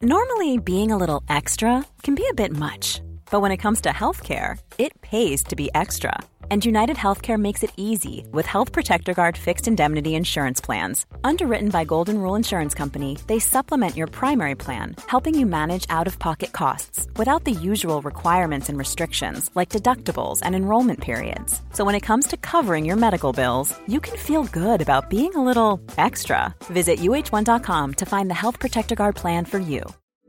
Normally, being a little extra can be a bit much, but when it comes to healthcare, it pays to be extra. And United Healthcare makes it easy with Health Protector Guard fixed indemnity insurance plans. Underwritten by Golden Rule Insurance Company, they supplement your primary plan, helping you manage out-of-pocket costs without the usual requirements and restrictions like deductibles and enrollment periods. So when it comes to covering your medical bills, you can feel good about being a little extra. Visit uh1.com to find the Health Protector Guard plan for you.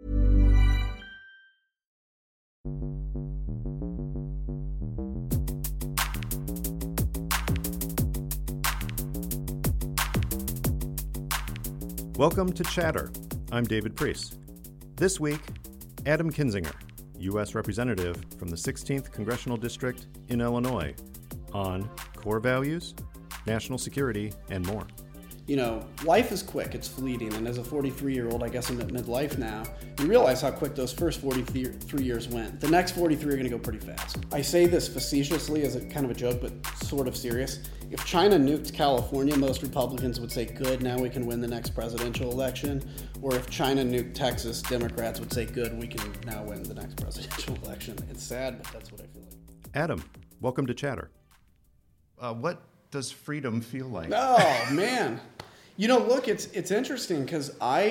Welcome to Chatter. I'm David Priest. This week, Adam Kinzinger, U.S. Representative from the 16th Congressional District in Illinois, on core values, national security, and more. You know, life is quick, it's fleeting, and as a 43-year-old, I guess I'm at midlife now, you realize how quick those first 43 years went. The next 43 are going to go pretty fast. I say this facetiously as a kind of a joke, but sort of serious. If China nuked California, most Republicans would say, good, now we can win the next presidential election. Or if China nuked Texas, Democrats would say, good, we can now win the next presidential election. It's sad, but that's what I feel like. Adam, welcome to Chatter. What does freedom feel like? Oh, man. You know, look, it's interesting because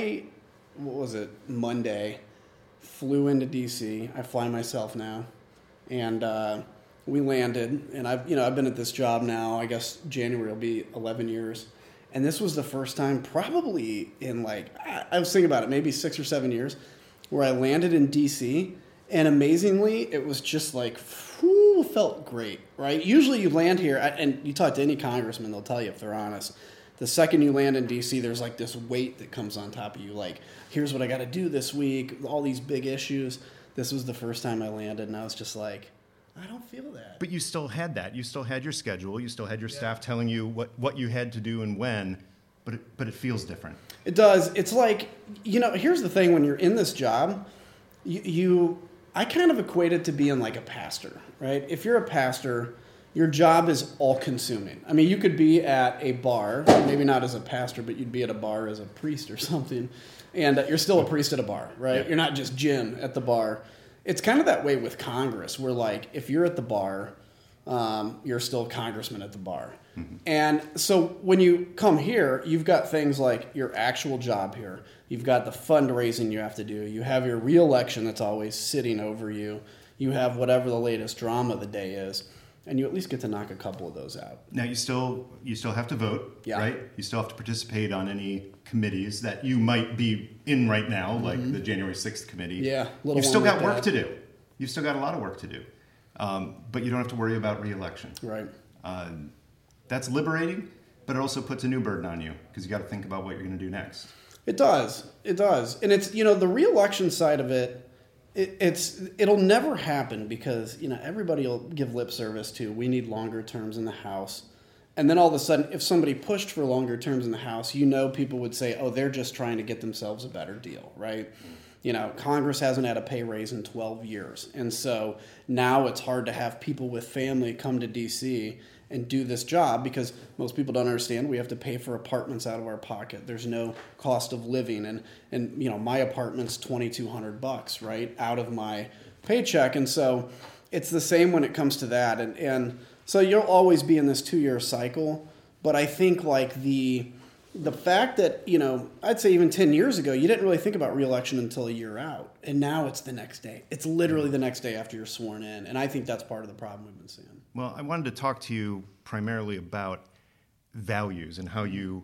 Monday, flew into D.C. I fly myself now, and we landed, and I've been at this job now, I guess January will be 11 years, and this was the first time probably in I was thinking about it, maybe 6 or 7 years, where I landed in D.C., and amazingly, it was just felt great, right? Usually you land here, and you talk to any congressman, they'll tell you if they're honest. The second you land in D.C., there's this weight that comes on top of you. Here's what I got to do this week, all these big issues. This was the first time I landed, and I was just I don't feel that. But you still had that. You still had your schedule. You still had your staff telling you what you had to do and when, but it feels different. It does. It's here's the thing. When you're in this job, I kind of equate it to being like a pastor, right? If you're a pastor, your job is all-consuming. I mean, you could be at a bar, maybe not as a pastor, but you'd be at a bar as a priest or something, and you're still a priest at a bar, right? Yeah. You're not just Jim at the bar. It's kind of that way with Congress, where if you're at the bar, you're still a congressman at the bar. Mm-hmm. And so when you come here, you've got things like your actual job here. You've got the fundraising you have to do. You have your re-election that's always sitting over you. You have whatever the latest drama of the day is. And you at least get to knock a couple of those out. Now, you still have to vote, yeah. Right? You still have to participate on any committees that you might be in right now, mm-hmm. like the January 6th committee. Yeah. You've still got work to do. You've still got a lot of work to do. But you don't have to worry about re-election. Right. That's liberating, but it also puts a new burden on you because you got to think about what you're going to do next. It does. It does. And it's, the re-election side of it, it'll never happen because, everybody will give lip service to, we need longer terms in the House. And then all of a sudden, if somebody pushed for longer terms in the House, people would say, oh, they're just trying to get themselves a better deal, right? Congress hasn't had a pay raise in 12 years. And so now it's hard to have people with family come to D.C. and do this job because most people don't understand we have to pay for apartments out of our pocket. There's no cost of living. And my apartment's $2,200, right, out of my paycheck. And so it's the same when it comes to that. And so you'll always be in this 2-year cycle. But I think the fact that, I'd say even 10 years ago, you didn't really think about re-election until a year out. And now it's the next day. It's literally the next day after you're sworn in. And I think that's part of the problem we've been seeing. Well, I wanted to talk to you primarily about values and how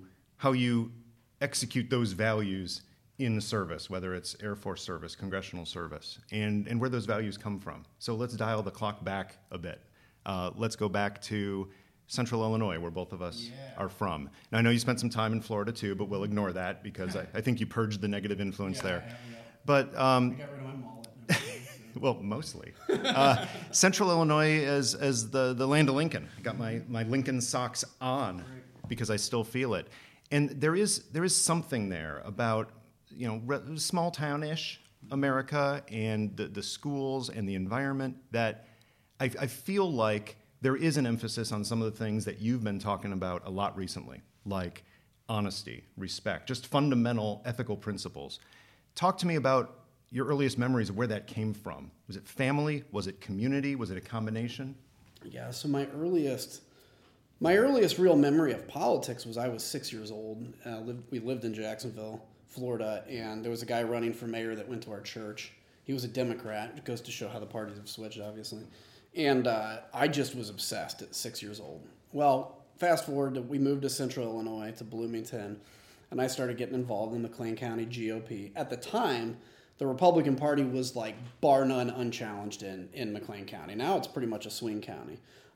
you execute those values in the service, whether it's Air Force service, congressional service, and where those values come from. So let's dial the clock back a bit. Let's go back to Central Illinois, where both of us are from. Now, I know you spent some time in Florida, too, but we'll ignore that because I think you purged the negative influence there. Yeah. But I got rid of my mullet. Well, mostly. Central Illinois as the land of Lincoln. I got my Lincoln socks on because I still feel it. And there is something there about, small town-ish America and the schools and the environment that I feel like there is an emphasis on some of the things that you've been talking about a lot recently, like honesty, respect, just fundamental ethical principles Talk to me about your earliest memories of where that came from. Was it family? Was it community? Was it a combination? Yeah, so my earliest real memory of politics was I was 6 years old. We lived in Jacksonville, Florida, and there was a guy running for mayor that went to our church. He was a Democrat. It goes to show how the parties have switched, obviously. And I just was obsessed at 6 years old. Well, fast forward, we moved to Central Illinois, to Bloomington, and I started getting involved in McLean County GOP. At the time, the Republican Party was like bar none unchallenged in McLean County. Now it's pretty much a swing county.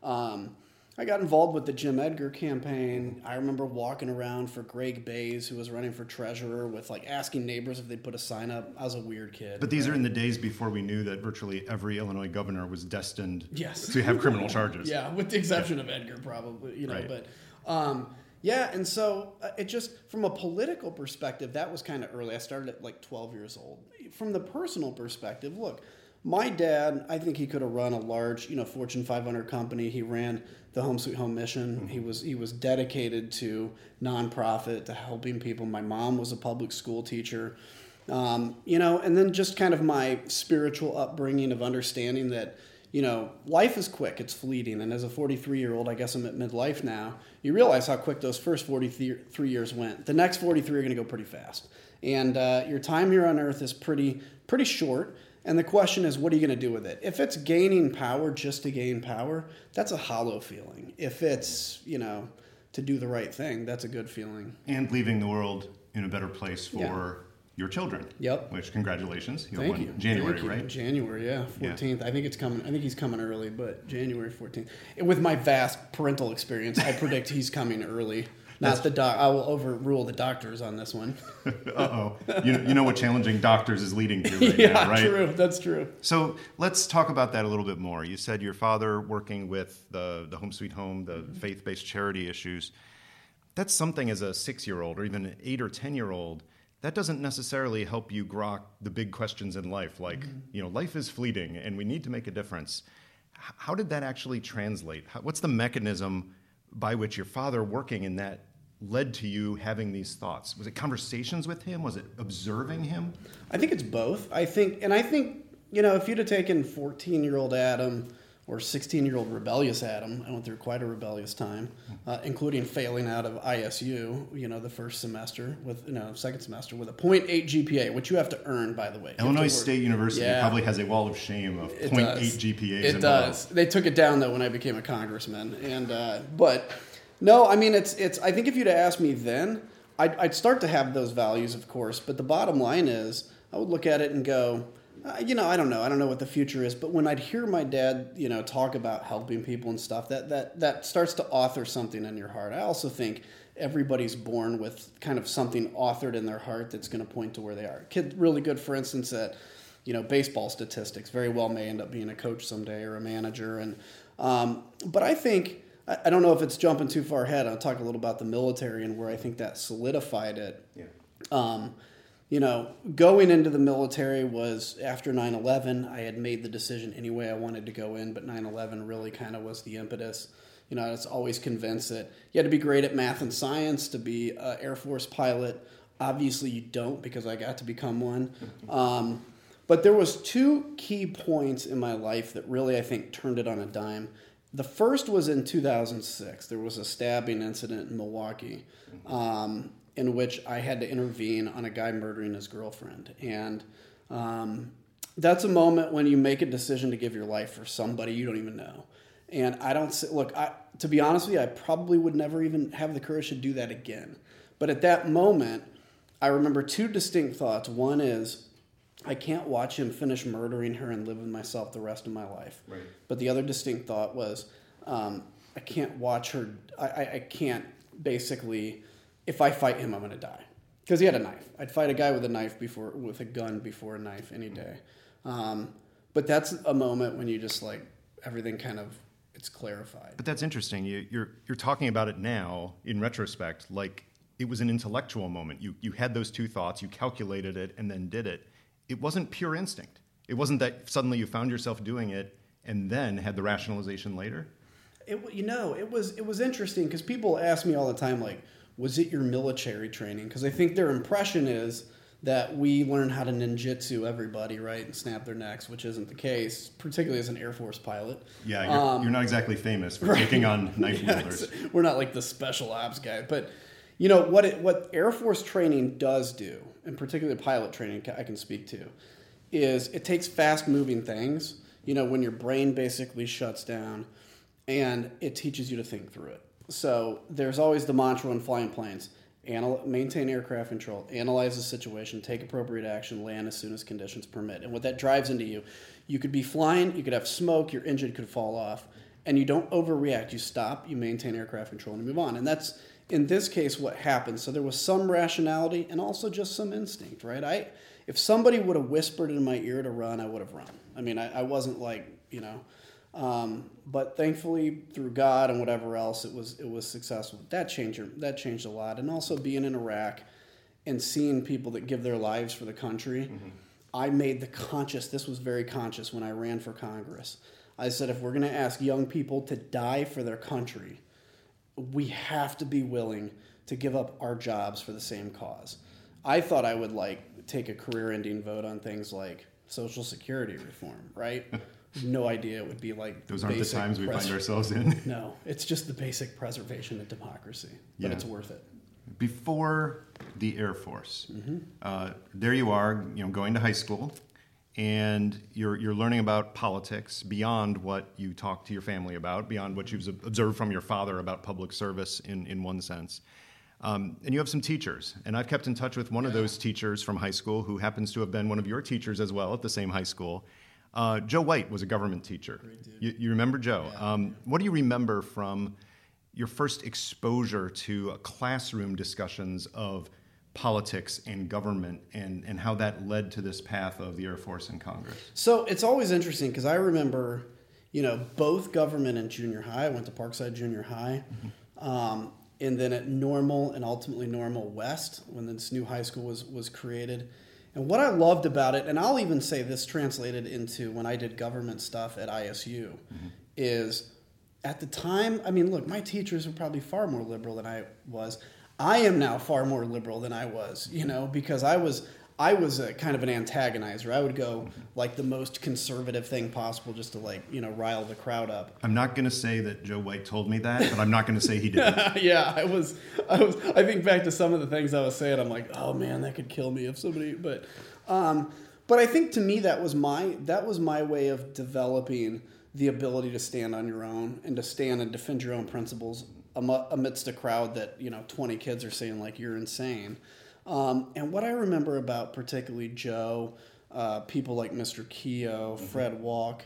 I got involved with the Jim Edgar campaign. I remember walking around for Greg Bays, who was running for treasurer, with like asking neighbors if they'd put a sign up. I was a weird kid. But these are in the days before we knew that virtually every Illinois governor was destined yes. to have criminal charges. Yeah, with the exception of Edgar, probably. You know, right. But yeah, and so it just, from a political perspective, that was kind of early. I started at like 12 years old. From the personal perspective, look, my dad, I think he could have run a large, Fortune 500 company. He ran the Home Sweet Home mission. Mm-hmm. He was dedicated to nonprofit, to helping people. My mom was a public school teacher, and then just kind of my spiritual upbringing of understanding that, life is quick, it's fleeting. And as a 43-year-old, I guess I'm at midlife now, you realize how quick those first 43 years went. The next 43 are going to go pretty fast. And your time here on earth is pretty short. And the question is, what are you going to do with it? If it's gaining power just to gain power, that's a hollow feeling. If it's, to do the right thing, that's a good feeling. And leaving the world in a better place for your children. Yep. Which, congratulations. Thank you. January, Thank you. right? January, 14th. Yeah. I think it's coming. I think he's coming early, but January 14th. With my vast parental experience, I predict he's coming early. I will overrule the doctors on this one. Uh-oh. You know what challenging doctors is leading to right now, right? Yeah, true. That's true. So let's talk about that a little bit more. You said your father working with the Home Sweet Home, the faith-based charity issues. That's something as a 6-year-old or even an 8 or 10-year-old, that doesn't necessarily help you grok the big questions in life, like, life is fleeting and we need to make a difference. How did that actually translate? What's the mechanism by which your father working in that led to you having these thoughts? Was it conversations with him? Was it observing him? I think it's both. I think, if you'd have taken 14-year-old Adam or 16-year-old rebellious Adam, I went through quite a rebellious time, including failing out of ISU, the first semester second semester with a 0.8 GPA, which you have to earn, by the way. Illinois State University probably has a wall of shame of 0.8 GPAs. It does. They took it down, though, when I became a congressman. But no, I mean, it's. I think if you'd have asked me then, I'd start to have those values, of course. But the bottom line is, I would look at it and go, I don't know. I don't know what the future is. But when I'd hear my dad, talk about helping people and stuff, that starts to author something in your heart. I also think everybody's born with kind of something authored in their heart that's going to point to where they are. Kid really good, for instance, at baseball statistics. Very well may end up being a coach someday or a manager. And but I think, I don't know if it's jumping too far ahead. I'll talk a little about the military and where I think that solidified it. Yeah. Going into the military was after 9/11. I had made the decision anyway. I wanted to go in, but 9/11 really kind of was the impetus. I was always convinced that you had to be great at math and science to be an Air Force pilot. Obviously, you don't, because I got to become one. But there was 2 key points in my life that really, I think, turned it on a dime. The first was in 2006. There was a stabbing incident in Milwaukee in which I had to intervene on a guy murdering his girlfriend. And that's a moment when you make a decision to give your life for somebody you don't even know. And to be honest with you, I probably would never even have the courage to do that again. But at that moment, I remember 2 distinct thoughts. One is, I can't watch him finish murdering her and live with myself the rest of my life. Right. But the other distinct thought was, I can't watch her. I can't basically, if I fight him, I'm going to die. Because he had a knife. I'd fight a guy with a gun before a knife any day. But that's a moment when you just everything kind of, it's clarified. But that's interesting. You're talking about it now in retrospect, like it was an intellectual moment. You had those 2 thoughts, you calculated it, and then did it. It wasn't pure instinct. It wasn't that suddenly you found yourself doing it and then had the rationalization later. It was interesting because people ask me all the time, was it your military training? Because I think their impression is that we learn how to ninjutsu everybody, right, and snap their necks, which isn't the case, particularly as an Air Force pilot. Yeah, you're not exactly famous for taking on knife wielders. We're not like the special ops guy. But, you know, what Air Force training does do, and particularly pilot training I can speak to, is it takes fast-moving things, you know, when your brain basically shuts down, and it teaches you to think through it. So there's always the mantra when flying planes: maintain aircraft control, analyze the situation, take appropriate action, land as soon as conditions permit. And what that drives into you could be flying, you could have smoke, your engine could fall off, and you don't overreact. You stop, you maintain aircraft control, and you move on. And that's, in this case, what happened. So there was some rationality and also just some instinct, right? If somebody would have whispered in my ear to run, I would have run. I mean, I wasn't like, you know... but thankfully, through God and whatever else, it was successful. That changed a lot. And also being in Iraq and seeing people that give their lives for the country, I made this was very conscious when I ran for Congress. I said, if we're going to ask young people to die for their country, we have to be willing to give up our jobs for the same cause. I thought I would take a career-ending vote on things like Social Security reform, right? No idea it would be like those aren't the times we find ourselves in. No, it's just the basic preservation of democracy, but it's worth it. Before the Air Force, there you are, going to high school, and you're learning about politics beyond what you talk to your family about, beyond what you've observed from your father about public service in one sense. And you have some teachers, and I've kept in touch with one of those teachers from high school who happens to have been one of your teachers as well at the same high school. Joe White was a government teacher. You remember Joe? Yeah. What do you remember from your first exposure to classroom discussions of politics and government and how that led to this path of the Air Force and Congress? So it's always interesting because I remember, both government and junior high. I went to Parkside Junior High. And then at Normal and ultimately Normal West when this new high school was created. And what I loved about it, and I'll even say this translated into when I did government stuff at ISU, is at the time, I mean, look, my teachers were probably far more liberal than I was. I am now far more liberal than I was, because I was a kind of an antagonizer. I would go like the most conservative thing possible just to rile the crowd up. I'm not going to say that Joe White told me that, but I'm not going to say he didn't. Yeah, I think back to some of the things I was saying. I'm like, oh man, that could kill me if somebody, but I think to me that was my way of developing the ability to stand on your own and to stand and defend your own principles amidst a crowd that, 20 kids are saying like, you're insane. And what I remember about particularly Joe, people like Mr. Keogh, Fred Walk,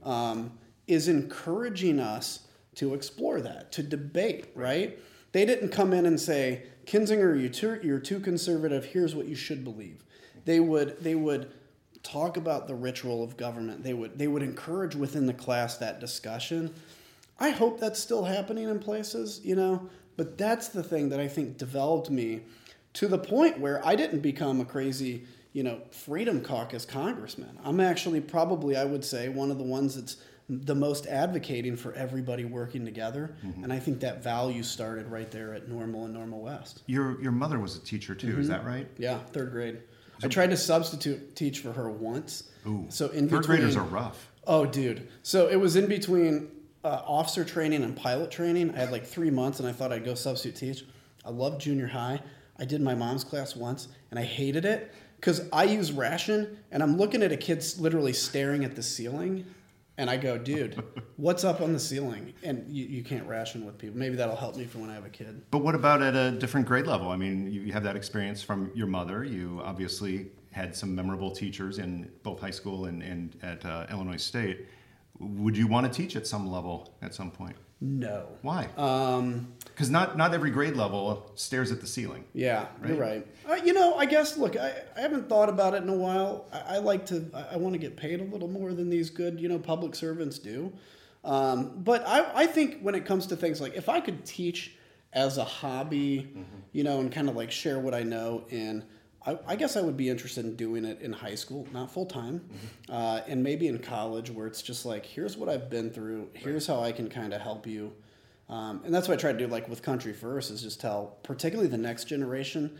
is encouraging us to explore that, to debate, right? They didn't come in and say, Kinzinger, you're too conservative, here's what you should believe. They would talk about the ritual of government. They would encourage within the class that discussion. I hope that's still happening in places, but that's the thing that I think developed me to the point where I didn't become a crazy, Freedom Caucus congressman. I'm actually probably, I would say, one of the ones that's the most advocating for everybody working together. And I think that value started right there at Normal and Normal West. Your mother was a teacher too, is that right? Yeah, third grade. I tried to substitute teach for her once. Ooh, so third graders are rough. Oh, dude. So it was in between officer training and pilot training. I had like 3 months and I thought I'd go substitute teach. I loved junior high. I did my mom's class once, and I hated it because I use ration, and I'm looking at a kid literally staring at the ceiling, and I go, dude, what's up on the ceiling? And you can't ration with people. Maybe that'll help me for when I have a kid. But what about at a different grade level? I mean, you have that experience from your mother. You obviously had some memorable teachers in both high school and at Illinois State. Would you want to teach at some level at some point? No. Why? Because not every grade level stares at the ceiling. Yeah, right? You're right. I guess, look, I haven't thought about it in a while. I want to get paid a little more than these good, public servants do. But I think when it comes to things like, if I could teach as a hobby, and kind of like share what I know in, I guess I would be interested in doing it in high school, not full time, and maybe in college where it's just like, here's what I've been through, here's how I can kind of help you. And that's what I try to do, like with Country First, is just tell, particularly the next generation,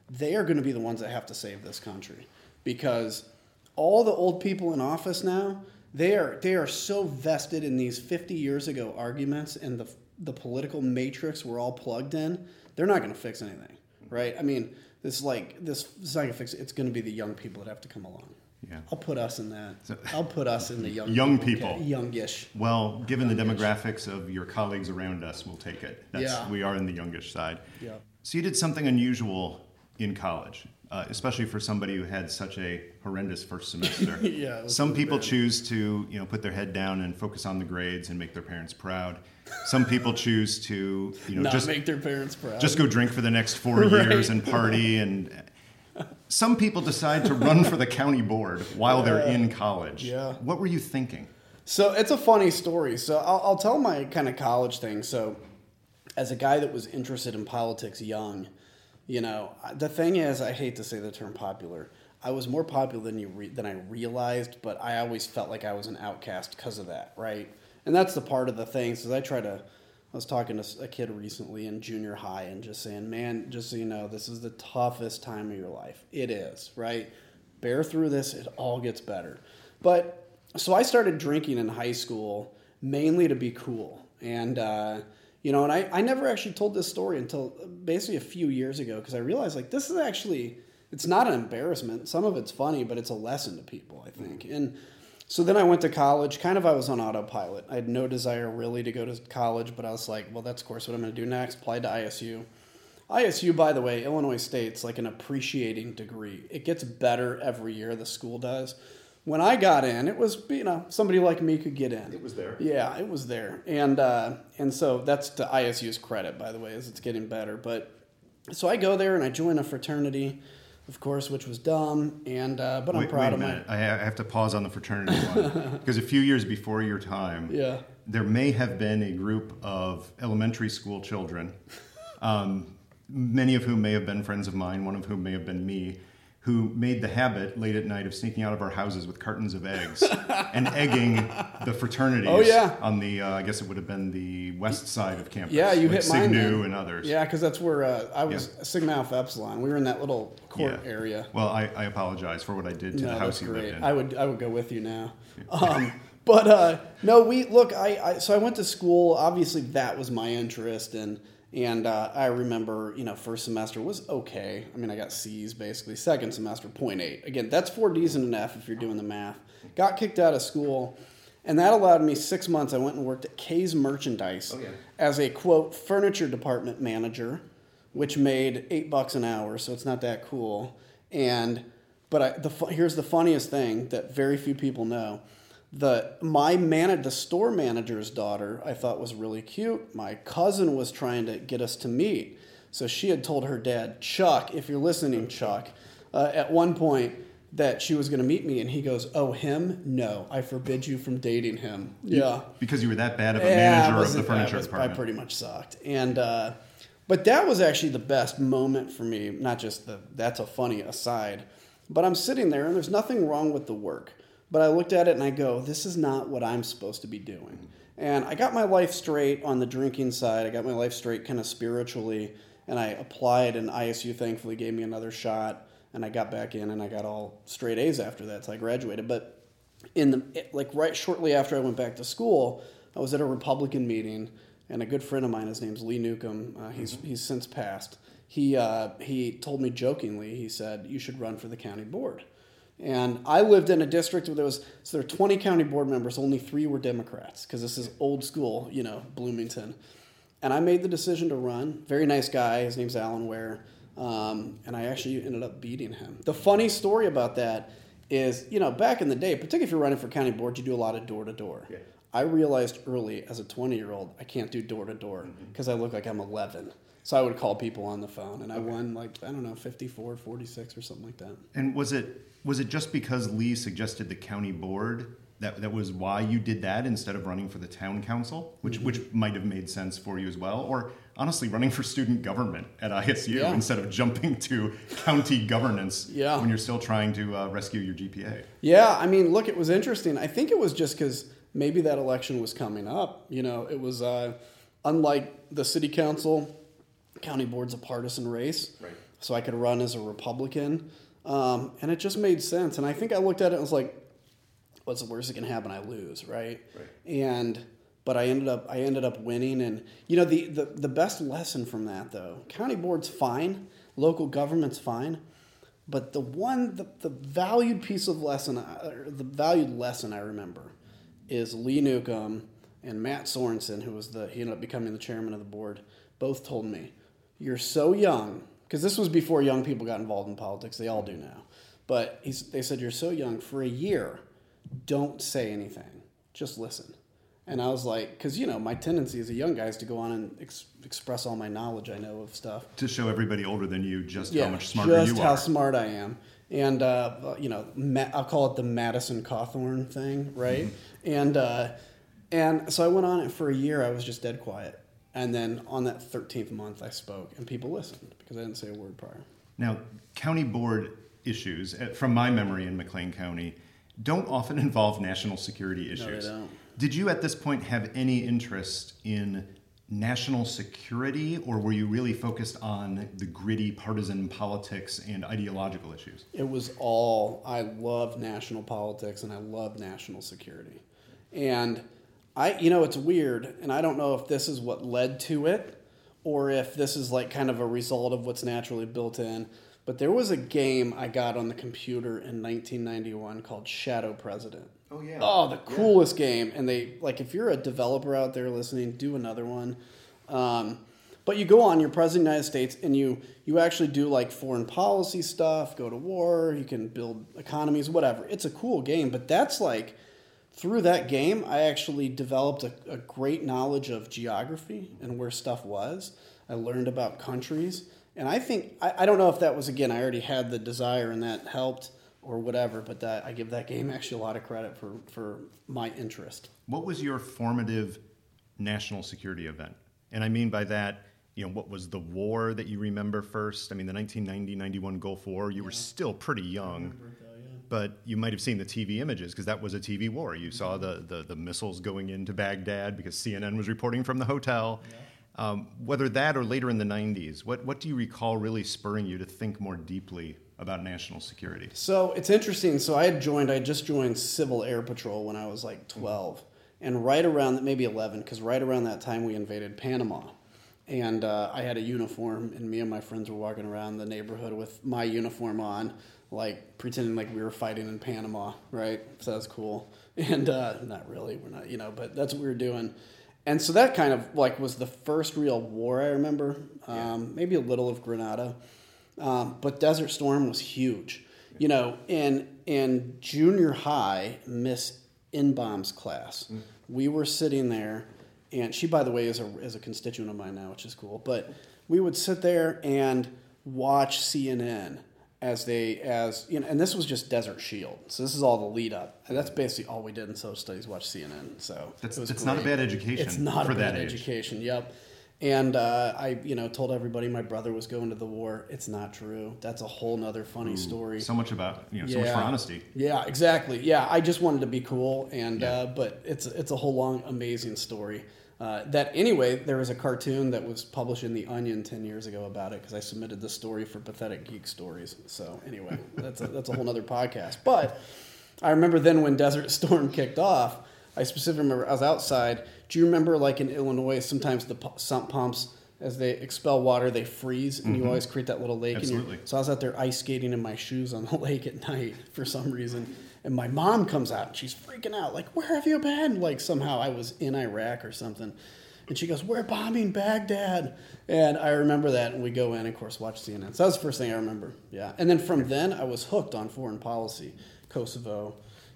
they are going to be the ones that have to save this country, because all the old people in office now, they are so vested in these 50 years ago arguments and the political matrix we're all plugged in. They're not going to fix anything, right? I mean, this is not going to fix it. It's going to be the young people that have to come along. Yeah. I'll put us in that. I'll put us in the young people. Okay, youngish. Well, given the demographics of your colleagues around us, we'll take it. We are in the youngish side. Yeah. So you did something unusual in college, especially for somebody who had such a horrendous first semester. Yeah. Some people choose to, put their head down and focus on the grades and make their parents proud. Some people choose to, not just make their parents proud. Just go drink for the next 4 years and party. And some people decide to run for the county board while they're in college. Yeah. What were you thinking? So it's a funny story. So I'll tell my kind of college thing. So as a guy that was interested in politics young, the thing is, I hate to say the term popular. I was more popular than I realized, but I always felt like I was an outcast because of that, right? And that's the part of the thing. So I was talking to a kid recently in junior high and just saying, man, just so you know, this is the toughest time of your life. It is, right? Bear through this. It all gets better. But so I started drinking in high school mainly to be cool. And, and I never actually told this story until basically a few years ago, because I realized, this is actually, it's not an embarrassment. Some of it's funny, but it's a lesson to people, I think. And so then I went to college. I was on autopilot. I had no desire really to go to college, but I was like, well, that's of course what I'm going to do next. Applied to ISU. ISU, by the way, Illinois State's like an appreciating degree. It gets better every year, the school does. When I got in, it was, somebody like me could get in. It was there. Yeah, it was there. And so that's to ISU's credit, by the way, as it's getting better. But so I go there and I join a fraternity, of course, which was dumb, but I'm proud of it. I have to pause on the fraternity one, because a few years before your time, there may have been a group of elementary school children, many of whom may have been friends of mine, one of whom may have been me, who made the habit late at night of sneaking out of our houses with cartons of eggs and egging the fraternities on the, I guess it would have been the west side of campus. Yeah, you hit mine. Signu and others. Yeah, because that's where I was, Sigma Alpha Epsilon. We were in that little court area. Well, I apologize for what I did to the house you lived in. I would go with you now. So I went to school. Obviously, that was my interest, and I remember, first semester was okay. I mean, I got C's basically. Second semester, 0.8. Again, that's 4 D's and an F if you're doing the math. Got kicked out of school, and that allowed me 6 months. I went and worked at K's Merchandise as a, quote, furniture department manager, which made $8 an hour, so it's not that cool. But here's the funniest thing that very few people know. The store manager's daughter I thought was really cute. My cousin was trying to get us to meet. So she had told her dad, Chuck, if you're listening, Chuck, at one point that she was going to meet me. And he goes, oh, him? No, I forbid you from dating him. Yeah. Because you were that bad of a manager of the furniture department. I pretty much sucked. But that was actually the best moment for me. Not just that's a funny aside. But I'm sitting there and there's nothing wrong with the work. But I looked at it and I go, this is not what I'm supposed to be doing. And I got my life straight on the drinking side. I got my life straight kind of spiritually. And I applied, and ISU thankfully gave me another shot. And I got back in, and I got all straight A's after that, so I graduated. But right shortly after I went back to school, I was at a Republican meeting, and a good friend of mine, his name's Lee Newcomb, he's since passed. He told me jokingly, he said, you should run for the county board. And I lived in a district where there were 20 county board members, only 3 were Democrats, because this is old school, Bloomington. And I made the decision to run. Very nice guy, his name's Alan Ware, and I actually ended up beating him. The funny story about that is, back in the day, particularly if you're running for county board, you do a lot of door-to-door. Yeah. I realized early as a 20-year-old, I can't do door-to-door because I look like I'm 11. So I would call people on the phone, and I won 54, 46 or something like that. And was it just because Lee suggested the county board that was why you did that instead of running for the town council, which might have made sense for you as well? Or honestly, running for student government at ISU instead of jumping to county governance when you're still trying to rescue your GPA? Yeah, I mean, look, it was interesting. I think it was just because maybe that election was coming up. It was unlike the city council. County board's a partisan race. Right. so I could run as a Republican. And it just made sense. And I think I looked at it and was like, what's the worst that can happen? I lose, right? But I ended up winning. And the best lesson from that, though, county board's fine, local government's fine, but the valued lesson I remember is Lee Newcomb and Matt Sorensen, he ended up becoming the chairman of the board, both told me, you're so young, because this was before young people got involved in politics. They all do now. But they said, you're so young, for a year, don't say anything. Just listen. And I was like, because, my tendency as a young guy is to go on and express all my knowledge I know of stuff. To show everybody older than you how much smarter you are. Just how smart I am. And, I'll call it the Madison Cawthorn thing, right? Mm-hmm. And so I went on it for a year. I was just dead quiet. And then on that 13th month, I spoke, and people listened because I didn't say a word prior. Now, county board issues, from my memory in McLean County, don't often involve national security issues. No, they don't. Did you at this point have any interest in national security, or were you really focused on the gritty partisan politics and ideological issues? It was all, I love national politics and I love national security. And it's weird, and I don't know if this is what led to it or if this is like kind of a result of what's naturally built in. But there was a game I got on the computer in 1991 called Shadow President. Oh, yeah. Oh, the coolest game. And if you're a developer out there listening, do another one. But you go on, you're president of the United States, and you actually do like foreign policy stuff, go to war, you can build economies, whatever. It's a cool game, but that's like, through that game, I actually developed a great knowledge of geography and where stuff was. I learned about countries. And I think, I don't know if that was, again, I already had the desire and that helped or whatever, but I give that game actually a lot of credit for my interest. What was your formative national security event? And I mean by that, what was the war that you remember first? I mean, the 1990-91 Gulf War, you were still pretty young. But you might have seen the TV images because that was a TV war. You saw the missiles going into Baghdad because CNN was reporting from the hotel. Yeah. Whether that or later in the 90s, what do you recall really spurring you to think more deeply about national security? So it's interesting. So I just joined Civil Air Patrol when I was like 12. And right around, maybe 11, because right around that time we invaded Panama. And I had a uniform, and me and my friends were walking around the neighborhood with my uniform on, like pretending like we were fighting in Panama, right? So that was cool. And not really, we're not, but that's what we were doing. And so that kind of like was the first real war I remember, maybe a little of Grenada. But Desert Storm was huge. In junior high, Miss Inbaum's class, we were sitting there, and she, by the way, is a constituent of mine now, which is cool. But we would sit there and watch CNN and this was just Desert Shield. So this is all the lead up. And that's basically all we did in social studies, watch CNN. So it's not a bad education. It's not for a bad that age. education. Yep. And I told everybody my brother was going to the war. It's not true. That's a whole nother funny story. So much about, so much for honesty. Yeah, exactly. Yeah, I just wanted to be cool. And but it's a whole long, amazing story. There was a cartoon that was published in The Onion 10 years ago about it because I submitted the story for Pathetic Geek Stories. So anyway, that's a whole nother podcast. But I remember then when Desert Storm kicked off, I specifically remember I was outside. Do you remember like in Illinois, sometimes the sump pumps, as they expel water, they freeze, and you always create that little lake. Absolutely. So I was out there ice skating in my shoes on the lake at night for some reason. And my mom comes out, and she's freaking out, like, where have you been? Like, somehow I was in Iraq or something. And she goes, we're bombing Baghdad. And I remember that, and we go in, and, of course, watch CNN. So that was the first thing I remember, yeah. And then from then, I was hooked on foreign policy. Kosovo,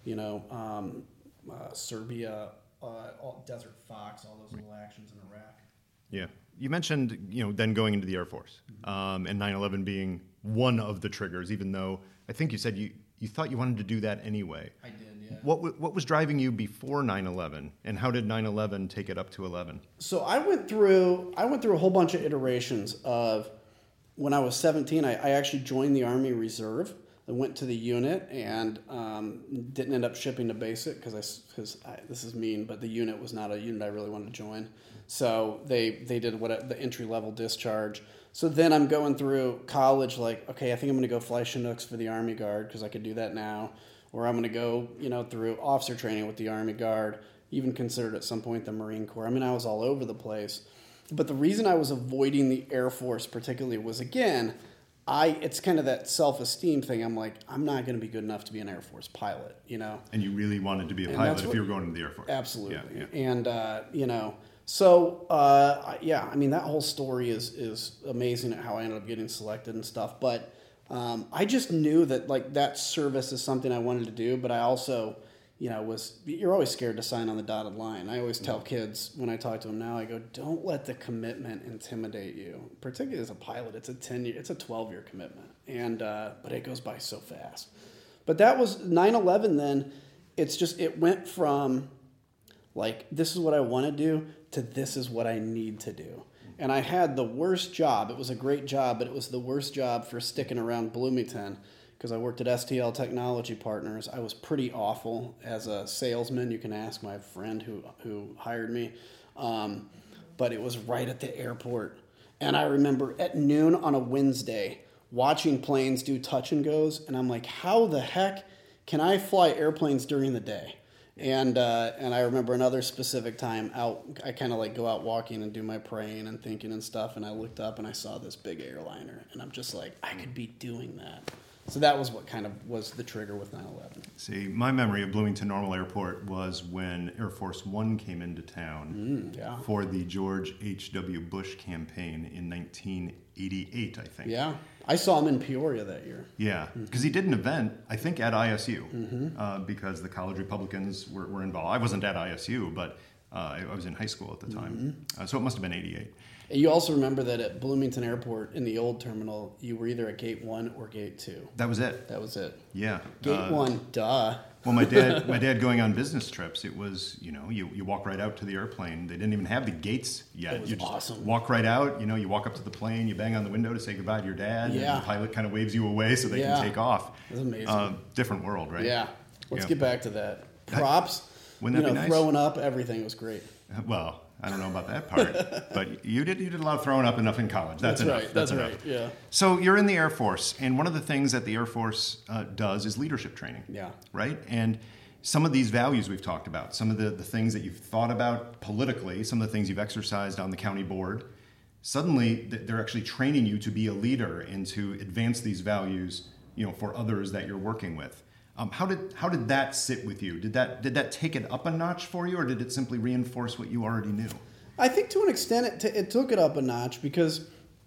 Serbia, Desert Fox, all those little actions in Iraq. Yeah. You mentioned, then going into the Air Force, and 9/11 being one of the triggers, even though I think you said you thought you wanted to do that anyway. I did, yeah. What was driving you before 9/11, and how did 9/11 take it up to 11? So I went through a whole bunch of iterations of when I was 17. I actually joined the Army Reserve. I went to the unit and didn't end up shipping to basic because this is mean, but the unit was not a unit I really wanted to join. So they did the entry level discharge. So then I'm going through college like, okay, I think I'm going to go fly Chinooks for the Army Guard because I could do that now. Or I'm going to go, through officer training with the Army Guard, even considered at some point the Marine Corps. I mean, I was all over the place. But the reason I was avoiding the Air Force particularly was, again, it's kind of that self-esteem thing. I'm like, I'm not going to be good enough to be an Air Force pilot, And you really wanted to be a pilot if you were going to the Air Force. Absolutely. Yeah. And, so, I mean, that whole story is amazing at how I ended up getting selected and stuff. But I just knew that, like, that service is something I wanted to do. But I also, you're always scared to sign on the dotted line. I always tell kids when I talk to them now, I go, don't let the commitment intimidate you. Particularly as a pilot, it's a 12-year commitment. And, but it goes by so fast. But that was 9/11 then. It went from, like, this is what I want to do to this is what I need to do. And I had the worst job. It was a great job, but it was the worst job for sticking around Bloomington because I worked at STL Technology Partners. I was pretty awful as a salesman. You can ask my friend who hired me. But it was right at the airport. And I remember at noon on a Wednesday watching planes do touch and goes. And I'm like, how the heck can I fly airplanes during the day? And I remember another specific time out, I kind of like go out walking and do my praying and thinking and stuff, and I looked up and I saw this big airliner, and I'm just like, I could be doing that. So that was what kind of was the trigger with 9/11. See, my memory of Bloomington Normal Airport was when Air Force One came into town for the George H.W. Bush campaign in 1988, I think. Yeah. I saw him in Peoria that year. Yeah, because he did an event, I think, at ISU, because the college Republicans were involved. I wasn't at ISU, but I was in high school at the time. So it must have been 88. And you also remember that at Bloomington Airport, in the old terminal, you were either at Gate 1 or Gate 2. That was it. That was it. Yeah. Gate 1, duh. Well, my dad going on business trips, it was, you walk right out to the airplane. They didn't even have the gates yet. It was you just awesome. Walk right out, you walk up to the plane, you bang on the window to say goodbye to your dad, and the pilot kind of waves you away so they can take off. It was amazing. Different world, right? Yeah. Let's get back to that. Props, wouldn't that be nice? Throwing up, everything was great. Well, I don't know about that part, but you did a lot of throwing up enough in college. That's enough. Right. That's right. Yeah. So you're in the Air Force, and one of the things that the Air Force does is leadership training. Yeah. Right? And some of these values we've talked about, some of the things that you've thought about politically, some of the things you've exercised on the county board, suddenly they're actually training you to be a leader and to advance these values, for others that you're working with. How did that sit with you? Did that take it up a notch for you, or did it simply reinforce what you already knew? I think to an extent it took it up a notch because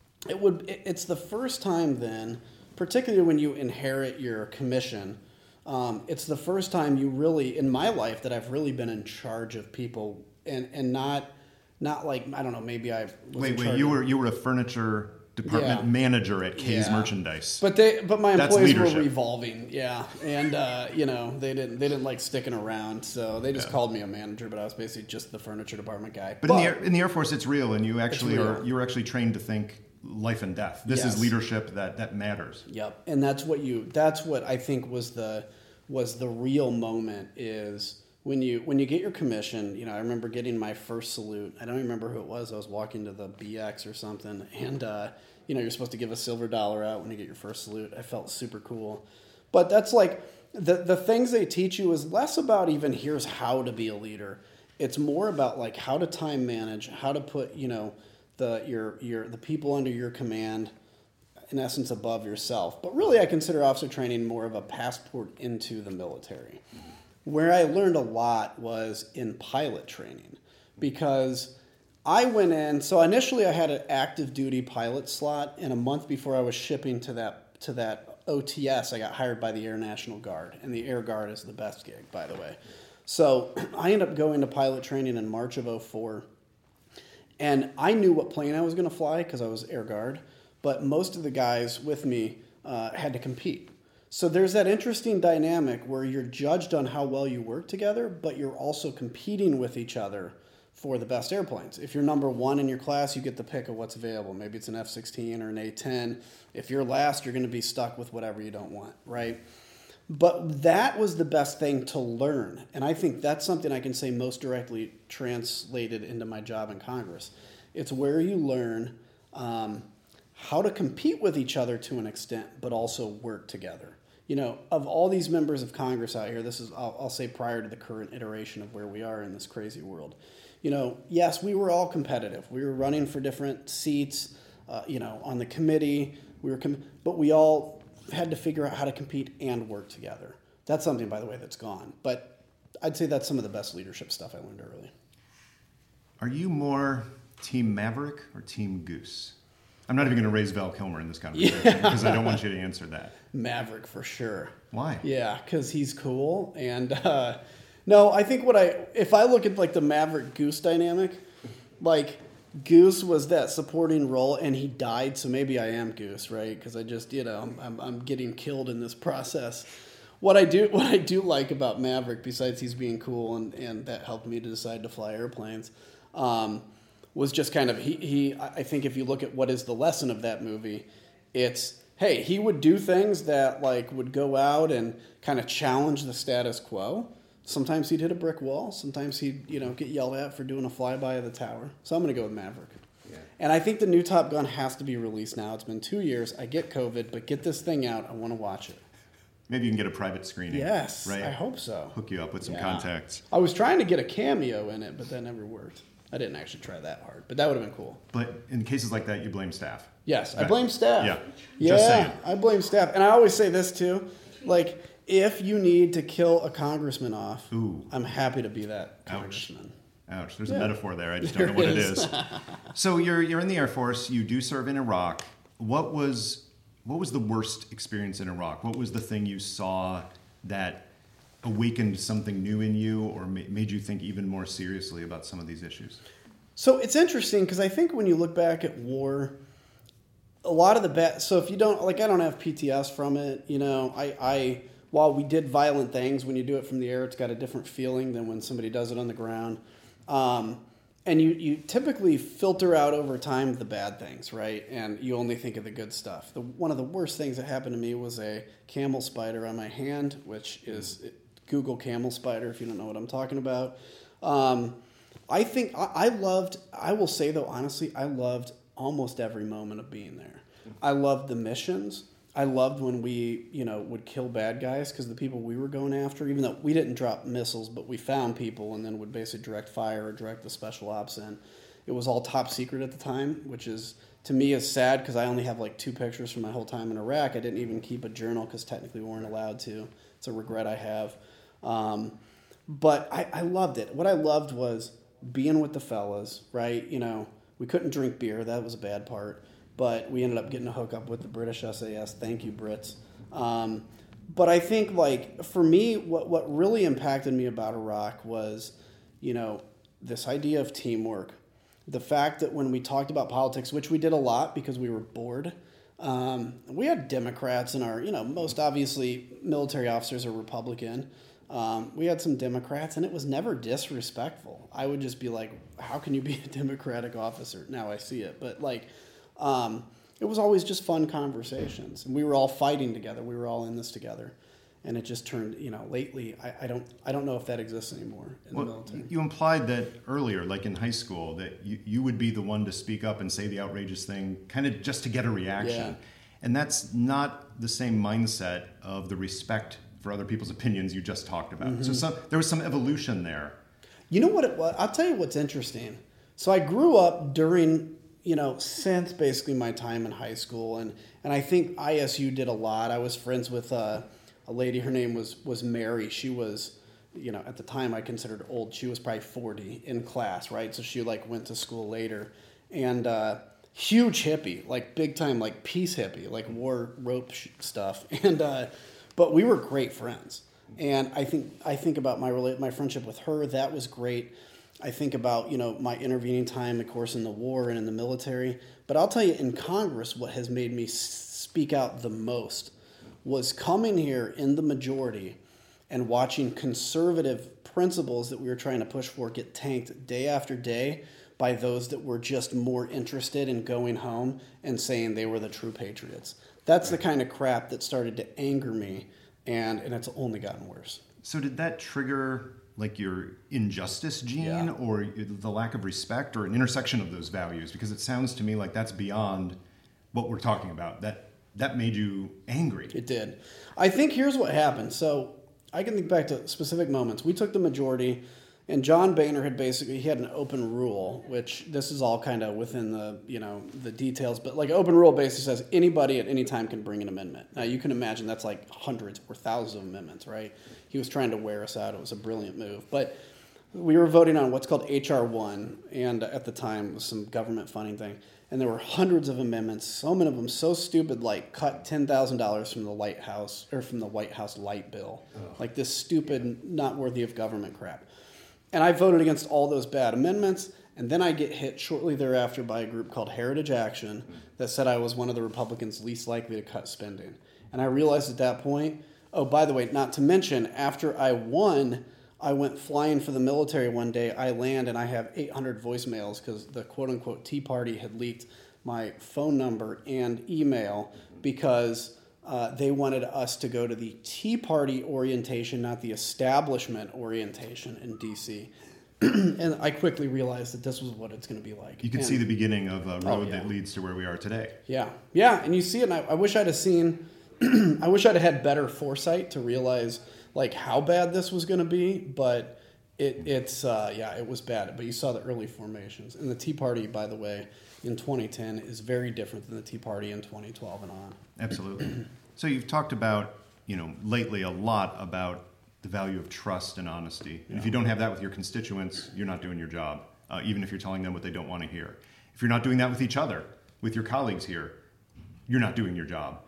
it's the first time then, particularly when you inherit your commission, it's the first time you really, in my life, that I've really been in charge of people and not like, I don't know, maybe I was Wait, you were a furniture department manager at Kay's Merchandise. But my employees were revolving, and they didn't like sticking around, so they just called me a manager, but I was basically just the furniture department guy. But in the Air Force, it's real, and you were actually trained to think life and death. This is leadership that matters. Yep, and that's what I think was the real moment is. When you get your commission, I remember getting my first salute. I don't remember who it was. I was walking to the BX or something, and you're supposed to give a silver dollar out when you get your first salute. I felt super cool, but that's like the things they teach you is less about even here's how to be a leader. It's more about like how to time manage, how to put the people under your command, in essence, above yourself. But really, I consider officer training more of a passport into the military. Where I learned a lot was in pilot training because I went in. So initially I had an active duty pilot slot, and a month before I was shipping to that OTS, I got hired by the Air National Guard, and the Air Guard is the best gig, by the way. So I ended up going to pilot training in March of 2004, and I knew what plane I was going to fly because I was Air Guard, but most of the guys with me had to compete. So there's that interesting dynamic where you're judged on how well you work together, but you're also competing with each other for the best airplanes. If you're number one in your class, you get the pick of what's available. Maybe it's an F-16 or an A-10. If you're last, you're going to be stuck with whatever you don't want, right? But that was the best thing to learn. And I think that's something I can say most directly translated into my job in Congress. It's where you learn how to compete with each other to an extent, but also work together. Of all these members of Congress out here, this is, I'll say prior to the current iteration of where we are in this crazy world, yes, we were all competitive. We were running for different seats, on the committee. But we all had to figure out how to compete and work together. That's something, by the way, that's gone. But I'd say that's some of the best leadership stuff I learned early. Are you more Team Maverick or Team Goose? I'm not even going to raise Val Kilmer in this conversation because I don't want you to answer that. Maverick for sure. Why? Yeah, because he's cool. And no, I think if I look at like the Maverick Goose dynamic, like Goose was that supporting role and he died, so maybe I am Goose, right? Because I just, I'm getting killed in this process. What I do like about Maverick, besides he's being cool and that helped me to decide to fly airplanes, was just kind of I think if you look at what is the lesson of that movie, it's, hey, he would do things that like would go out and kind of challenge the status quo. Sometimes he'd hit a brick wall. Sometimes he'd get yelled at for doing a flyby of the tower. So I'm going to go with Maverick. Yeah. And I think the new Top Gun has to be released now. It's been 2 years. I get COVID, but get this thing out. I want to watch it. Maybe you can get a private screening. Yes, right? I hope so. Hook you up with some contacts. I was trying to get a cameo in it, but that never worked. I didn't actually try that hard, but that would have been cool. But in cases like that, you blame staff. Yes, I blame staff. Yeah, just saying. I blame staff. And I always say this too, like, if you need to kill a congressman off, I'm happy to be that congressman. Ouch. There's a metaphor there. I just don't know what it is. So you're in the Air Force. You do serve in Iraq. What was the worst experience in Iraq? What was the thing you saw that awakened something new in you or made you think even more seriously about some of these issues? So it's interesting because I think when you look back at war, a lot of the so if you don't, like, I don't have PTS from it, I while we did violent things, when you do it from the air, it's got a different feeling than when somebody does it on the ground. And you typically filter out over time the bad things, right? And you only think of the good stuff. One of the worst things that happened to me was a camel spider on my hand, which is Google camel spider if you don't know what I'm talking about. I think I will say though, honestly, I loved almost every moment of being there. I loved the missions. I loved when we, would kill bad guys because the people we were going after, even though we didn't drop missiles, but we found people and then would basically direct fire or direct the special ops in. It was all top secret at the time, which is, to me, is sad because I only have like 2 pictures from my whole time in Iraq. I didn't even keep a journal because technically we weren't allowed to. It's a regret I have. But I loved it. What I loved was being with the fellas, right? We couldn't drink beer. That was a bad part. But we ended up getting a hookup with the British SAS. Thank you, Brits. But I think, like, for me, what really impacted me about Iraq was, this idea of teamwork. The fact that when we talked about politics, which we did a lot because we were bored, we had Democrats in our, most obviously military officers are Republican. We had some Democrats, and it was never disrespectful. I would just be like, how can you be a Democratic officer? Now I see it. But, like, it was always just fun conversations, and we were all fighting together. We were all in this together, and it just turned. Lately, I don't know if that exists anymore in the military. You implied that earlier, like in high school, that you would be the one to speak up and say the outrageous thing, kind of just to get a reaction, and that's not the same mindset of the respect for other people's opinions you just talked about. Mm-hmm. So there was some evolution there. You know what it was? I'll tell you what's interesting. So I grew up during. Since basically my time in high school. And I think ISU did a lot. I was friends with a lady, her name was Mary. She was, at the time I considered old. She was probably 40 in class, right? So she went to school later. And huge hippie, big time, peace hippie, war rope stuff. And but we were great friends. And I think about my friendship with her. That was great. I think about, my intervening time, of course, in the war and in the military. But I'll tell you, in Congress, what has made me speak out the most was coming here in the majority and watching conservative principles that we were trying to push for get tanked day after day by those that were just more interested in going home and saying they were the true patriots. That's the kind of crap that started to anger me, and it's only gotten worse. So did that trigger your injustice gene or the lack of respect or an intersection of those values? Because it sounds to me like that's beyond what we're talking about. That made you angry. It did. I think here's what happened. So I can think back to specific moments. We took the majority, and John Boehner he had an open rule, which this is all kind of within the details, but like open rule basically says anybody at any time can bring an amendment. Now you can imagine that's like hundreds or thousands of amendments, right? He was trying to wear us out. It was a brilliant move. But we were voting on what's called H.R. 1, and at the time it was some government funding thing. And there were hundreds of amendments, so many of them so stupid, like cut $10,000 from the White House light bill. Like this stupid, not worthy of government crap. And I voted against all those bad amendments, and then I get hit shortly thereafter by a group called Heritage Action that said I was one of the Republicans least likely to cut spending. And I realized at that point, oh, by the way, not to mention, after I won, I went flying for the military one day. I land and I have 800 voicemails because the quote-unquote Tea Party had leaked my phone number and email because they wanted us to go to the Tea Party orientation, not the establishment orientation in D.C. And I quickly realized that this was what it's going to be like. You can see the beginning of a road that leads to where we are today. Yeah. Yeah, and you see it, and I wish I'd have seen... I wish I'd have had better foresight to realize like how bad this was going to be, but it was bad. But you saw the early formations. And the Tea Party, by the way, in 2010 is very different than the Tea Party in 2012 and on. Absolutely. So you've talked about, lately a lot about the value of trust and honesty. And if you don't have that with your constituents, you're not doing your job, even if you're telling them what they don't want to hear. If you're not doing that with each other, with your colleagues here, you're not doing your job.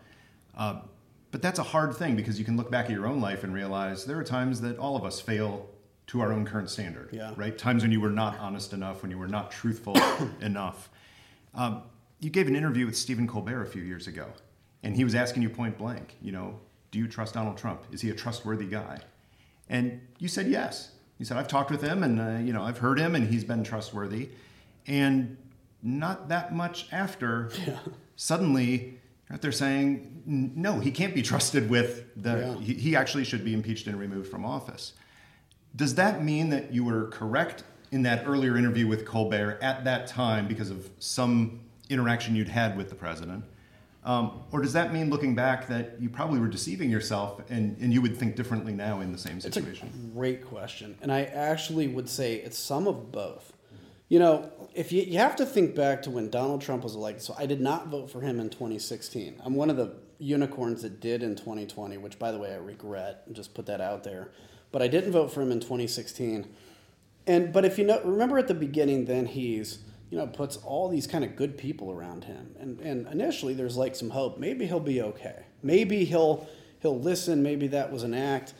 But that's a hard thing because you can look back at your own life and realize there are times that all of us fail to our own current standard, right? Times when you were not honest enough, when you were not truthful enough. You gave an interview with Stephen Colbert a few years ago, and he was asking you point blank, do you trust Donald Trump? Is he a trustworthy guy? And you said yes. You said, I've talked with him, and I've heard him, and he's been trustworthy. And not that much after, suddenly... They're saying, no, he can't be trusted with he actually should be impeached and removed from office. Does that mean that you were correct in that earlier interview with Colbert at that time because of some interaction you'd had with the president? Or does that mean, looking back, that you probably were deceiving yourself and you would think differently now in the same situation? It's a great question. And I actually would say it's some of both. If you have to think back to when Donald Trump was elected. So I did not vote for him in 2016. I'm one of the unicorns that did in 2020, which, by the way, I regret. Just put that out there. But I didn't vote for him in 2016. But if remember at the beginning, then he's puts all these kind of good people around him, and initially there's like some hope. Maybe he'll be okay. Maybe he'll listen. Maybe that was an act,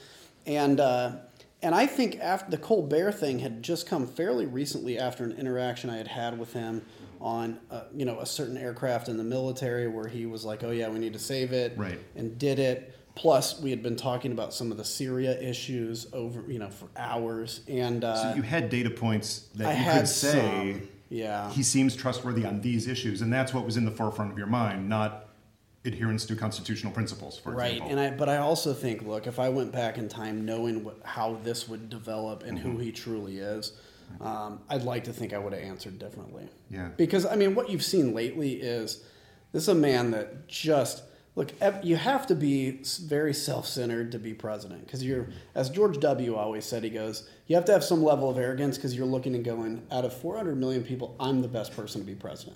And I think after the Colbert thing had just come fairly recently after an interaction I had with him on, a certain aircraft in the military where he was like, oh, yeah, we need to save it, right, and did it. Plus, we had been talking about some of the Syria issues over, for hours. And so you had data points that you could say, he seems trustworthy on these issues, and that's what was in the forefront of your mind, not adherence to constitutional principles, for example. Right, but I also think, look, if I went back in time knowing how this would develop and who he truly is, I'd like to think I would have answered differently. Yeah. Because, what you've seen lately is this is a man that just, look, you have to be very self-centered to be president. Because as George W. always said, he goes, you have to have some level of arrogance because you're looking and going, out of 400 million people, I'm the best person to be president.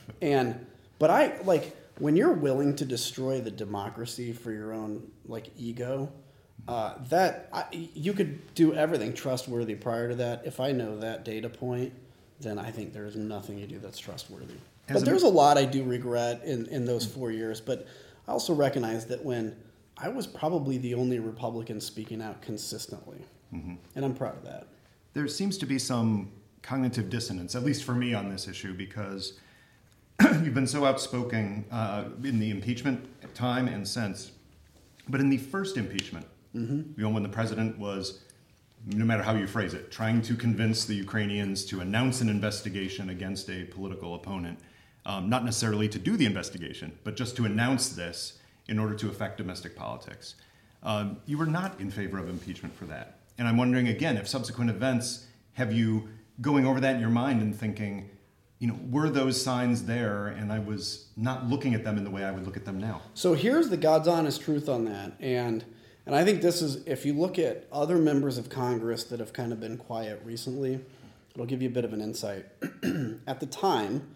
But when you're willing to destroy the democracy for your own ego, you could do everything trustworthy prior to that. If I know that data point, then I think there's nothing you do that's trustworthy. But there's a lot I do regret in those 4 years. But I also recognize that when I was probably the only Republican speaking out consistently, and I'm proud of that. There seems to be some cognitive dissonance, at least for me, on this issue, because you've been so outspoken in the impeachment time and since. But in the first impeachment, when the president was, no matter how you phrase it, trying to convince the Ukrainians to announce an investigation against a political opponent, not necessarily to do the investigation, but just to announce this in order to affect domestic politics. You were not in favor of impeachment for that. And I'm wondering, again, if subsequent events have you going over that in your mind and thinking, were those signs there, and I was not looking at them in the way I would look at them now? So here's the God's honest truth on that. And I think this is, if you look at other members of Congress that have kind of been quiet recently, it'll give you a bit of an insight. At the time,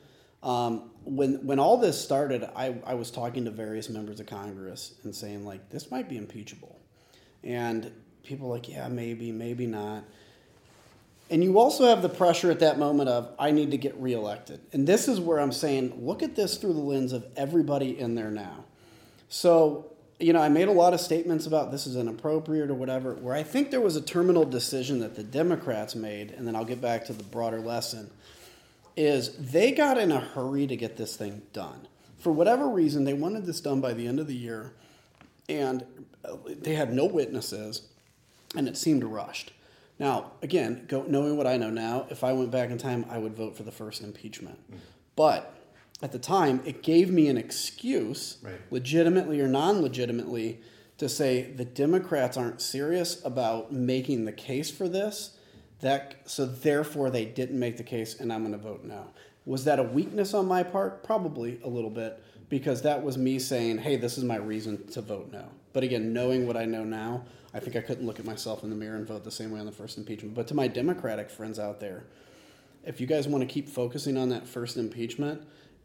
when all this started, I was talking to various members of Congress and saying, like, this might be impeachable. And people were like, yeah, maybe not. And you also have the pressure at that moment of, I need to get reelected. And this is where I'm saying, look at this through the lens of everybody in there now. So, I made a lot of statements about this is inappropriate or whatever, where I think there was a terminal decision that the Democrats made, and then I'll get back to the broader lesson, is they got in a hurry to get this thing done. For whatever reason, they wanted this done by the end of the year, and they had no witnesses, and it seemed rushed. Now, again, knowing what I know now, if I went back in time, I would vote for the first impeachment. But at the time, it gave me an excuse, right, legitimately or non-legitimately, to say the Democrats aren't serious about making the case for this, so therefore they didn't make the case, and I'm going to vote no. Was that a weakness on my part? Probably a little bit, because that was me saying, hey, this is my reason to vote no. But again, knowing what I know now, I think I couldn't look at myself in the mirror and vote the same way on the first impeachment. But to my Democratic friends out there, if you guys want to keep focusing on that first impeachment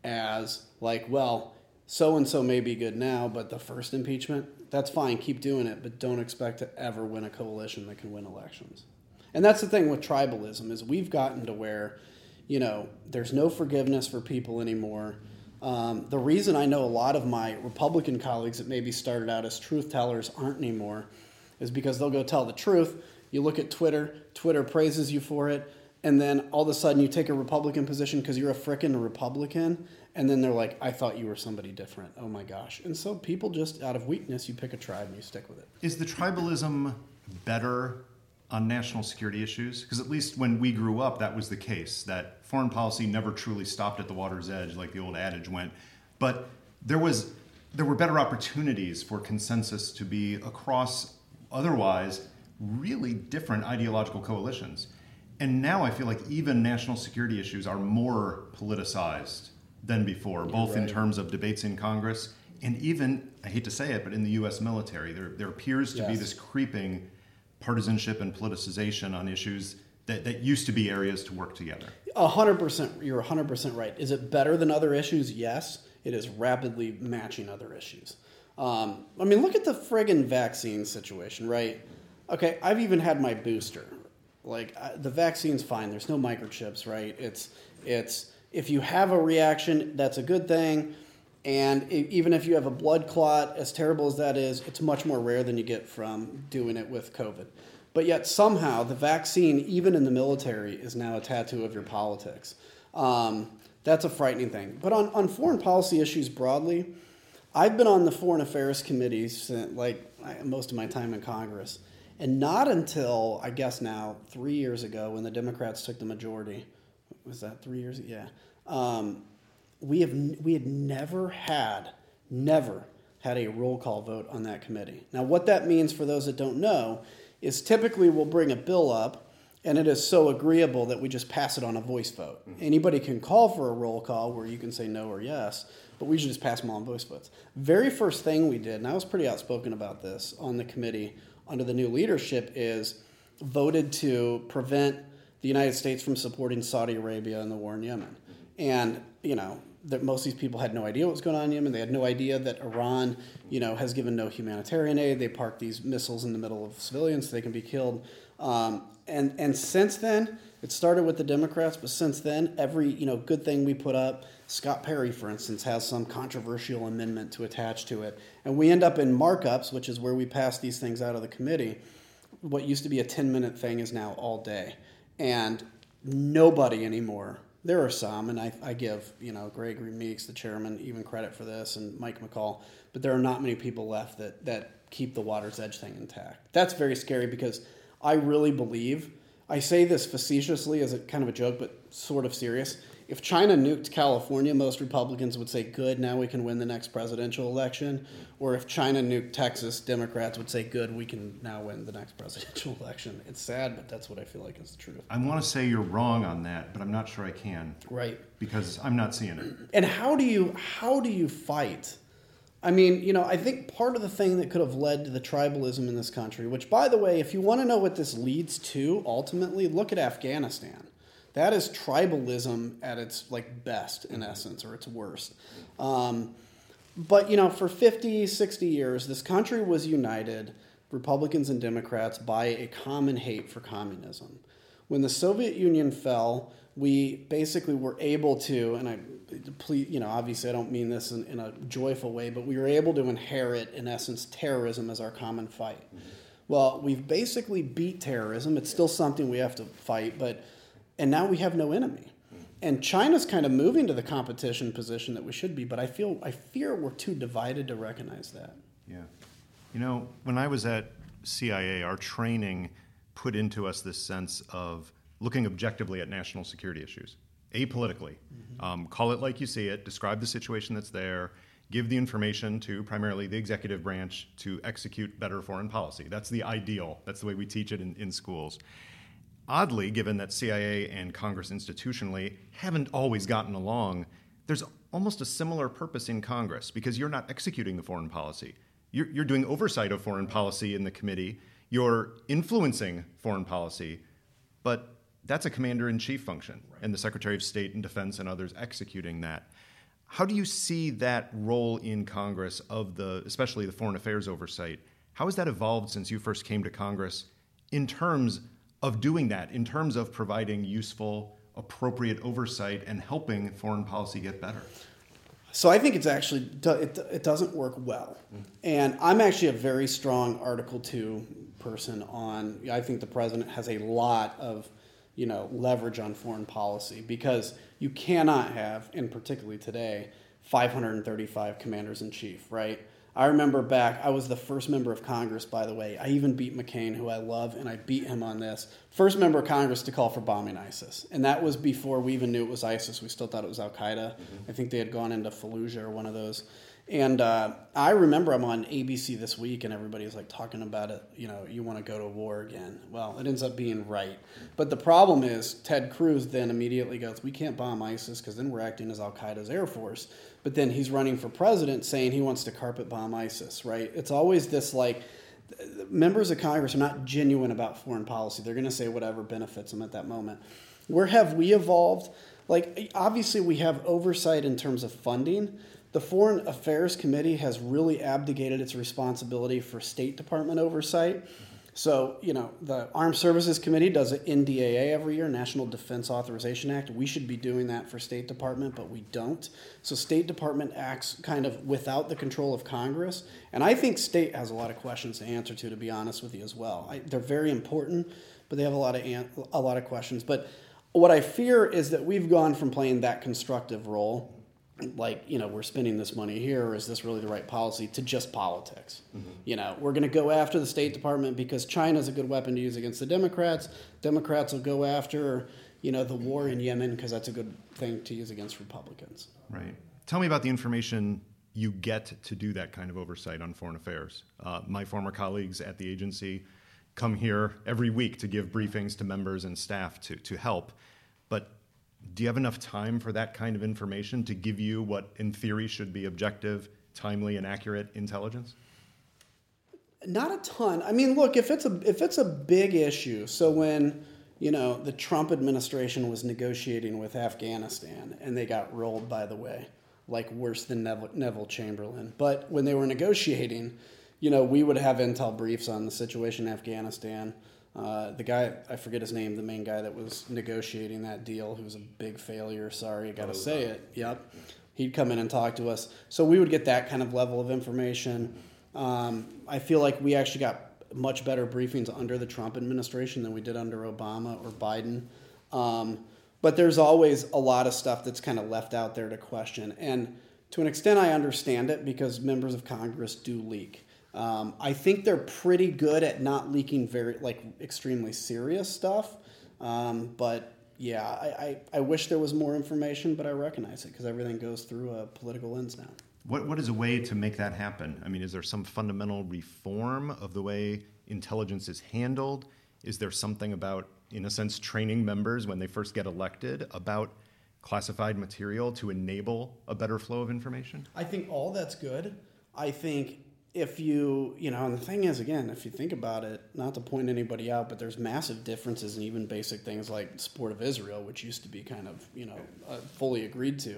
as like, well, so-and-so may be good now, but the first impeachment, that's fine, keep doing it, but don't expect to ever win a coalition that can win elections. And that's the thing with tribalism, is we've gotten to where, there's no forgiveness for people anymore. The reason I know a lot of my Republican colleagues that maybe started out as truth tellers aren't anymore is because they'll go tell the truth. You look at Twitter praises you for it, and then all of a sudden you take a Republican position because you're a frickin' Republican, and then they're like, I thought you were somebody different. Oh my gosh. And so people just, out of weakness, you pick a tribe and you stick with it. Is the tribalism better on national security issues? Because at least when we grew up, that was the case, that foreign policy never truly stopped at the water's edge, like the old adage went. But there were better opportunities for consensus to be across otherwise really different ideological coalitions. And now I feel like even national security issues are more politicized than before, both in terms of debates in Congress and even, I hate to say it, but in the U.S. military. There appears to be this creeping partisanship and politicization on issues that used to be areas to work together. 100%. You're 100% right. Is it better than other issues? Yes. It is rapidly matching other issues. Look at the friggin' vaccine situation, right? Okay, I've even had my booster. The vaccine's fine. There's no microchips, right? It's if you have a reaction, that's a good thing. And even if you have a blood clot, as terrible as that is, it's much more rare than you get from doing it with COVID. But yet somehow the vaccine, even in the military, is now a tattoo of your politics. That's a frightening thing. But on foreign policy issues broadly, I've been on the foreign affairs committees since, most of my time in Congress. And not until, I guess now, 3 years ago when the Democrats took the majority. Was that 3 years? Yeah. We had never had a roll call vote on that committee. Now, what that means for those that don't know is typically we'll bring a bill up, and it is so agreeable that we just pass it on a voice vote. Anybody can call for a roll call where you can say no or yes, but we should just pass them on voice votes. Very first thing we did, and I was pretty outspoken about this on the committee under the new leadership, is voted to prevent the United States from supporting Saudi Arabia in the war in Yemen. And, that most of these people had no idea what was going on in Yemen. They had no idea that Iran, has given no humanitarian aid. They park these missiles in the middle of civilians so they can be killed. And since then, it started with the Democrats, but since then, every good thing we put up, Scott Perry, for instance, has some controversial amendment to attach to it. And we end up in markups, which is where we pass these things out of the committee. What used to be a 10-minute thing is now all day. And nobody anymore. There are some, and I give Gregory Meeks, the chairman, even credit for this, and Mike McCall, but there are not many people left that keep the water's edge thing intact. That's very scary because I really believe, I say this facetiously as a kind of a joke, but sort of serious, if China nuked California, most Republicans would say, good, now we can win the next presidential election. Or if China nuked Texas, Democrats would say, good, we can now win the next presidential election. It's sad, but that's what I feel like is the truth. I want to say you're wrong on that, but I'm not sure I can. Right. Because I'm not seeing it. And how do you fight? I mean, I think part of the thing that could have led to the tribalism in this country, which, by the way, if you want to know what this leads to, ultimately, look at Afghanistan. That is tribalism at its best, in essence, or its worst. But, for 50, 60 years, this country was united, Republicans and Democrats, by a common hate for communism. When the Soviet Union fell, we basically were able to, and obviously I don't mean this in a joyful way, but we were able to inherit, in essence, terrorism as our common fight. Mm-hmm. Well, we've basically beat terrorism. It's still something we have to fight, and now we have no enemy. Mm-hmm. And China's kind of moving to the competition position that we should be, but I fear we're too divided to recognize that. Yeah. When I was at CIA, our training put into us this sense of looking objectively at national security issues, apolitically. Mm-hmm. Call it like you see it, describe the situation that's there, give the information to primarily the executive branch to execute better foreign policy. That's the ideal. That's the way we teach it in schools. Oddly, given that CIA and Congress institutionally haven't always gotten along, there's almost a similar purpose in Congress because you're not executing the foreign policy. You're doing oversight of foreign policy in the committee. You're influencing foreign policy, but that's a commander-in-chief function, right, and the Secretary of State and Defense and others executing that. How do you see that role in Congress of especially the foreign affairs oversight? How has that evolved since you first came to Congress in terms of doing that, in terms of providing useful, appropriate oversight and helping foreign policy get better? So I think it's actually, it doesn't work well. Mm-hmm. And I'm actually a very strong Article 2 person I think the president has a lot of leverage on foreign policy because you cannot have, and particularly today, 535 commanders-in-chief, right? I remember I was the first member of Congress, by the way. I even beat McCain, who I love, and I beat him on this. First member of Congress to call for bombing ISIS. And that was before we even knew it was ISIS. We still thought it was Al-Qaeda. Mm-hmm. I think they had gone into Fallujah or one of those. And I remember I'm on ABC this week and everybody's talking about it, you want to go to war again. Well, it ends up being right. But the problem is Ted Cruz then immediately goes, we can't bomb ISIS because then we're acting as Al-Qaeda's Air Force. But then he's running for president saying he wants to carpet bomb ISIS, right? It's always this members of Congress are not genuine about foreign policy. They're going to say whatever benefits them at that moment. Where have we evolved? Obviously we have oversight in terms of funding. The Foreign Affairs Committee has really abdicated its responsibility for State Department oversight. So, the Armed Services Committee does an NDAA every year, National Defense Authorization Act. We should be doing that for State Department, but we don't. So State Department acts kind of without the control of Congress. And I think State has a lot of questions to answer to be honest with you as well. They're very important, but they have a lot of questions. But what I fear is that we've gone from playing that constructive role, we're spending this money here, or is this really the right policy, to just politics. Mm-hmm. We're going to go after the State Department because China's a good weapon to use against the Democrats. Democrats will go after, the war in Yemen because that's a good thing to use against Republicans. Right. Tell me about the information you get to do that kind of oversight on foreign affairs. My former colleagues at the agency come here every week to give briefings to members and staff to help. But do you have enough time for that kind of information to give you what, in theory, should be objective, timely, and accurate intelligence? Not a ton. I mean, look, if it's a big issue, so when the Trump administration was negotiating with Afghanistan, and they got rolled, by the way, worse than Neville Chamberlain. But when they were negotiating, we would have intel briefs on the situation in Afghanistan. The guy, I forget his name, the main guy that was negotiating that deal, who was a big failure, sorry, I got to say it. Yep. He'd come in and talk to us. So we would get that kind of level of information. I feel like we actually got much better briefings under the Trump administration than we did under Obama or Biden. But there's always a lot of stuff that's kind of left out there to question. And to an extent, I understand it because members of Congress do leak. I think they're pretty good at not leaking very extremely serious stuff, but I wish there was more information, but I recognize it because everything goes through a political lens now. What is a way to make that happen? I mean, is there some fundamental reform of the way intelligence is handled? Is there something about, in a sense, training members when they first get elected about classified material to enable a better flow of information? I think all that's good. I think if and the thing is, again, if you think about it, not to point anybody out, but there's massive differences in even basic things like the sport of Israel, which used to be kind of, fully agreed to.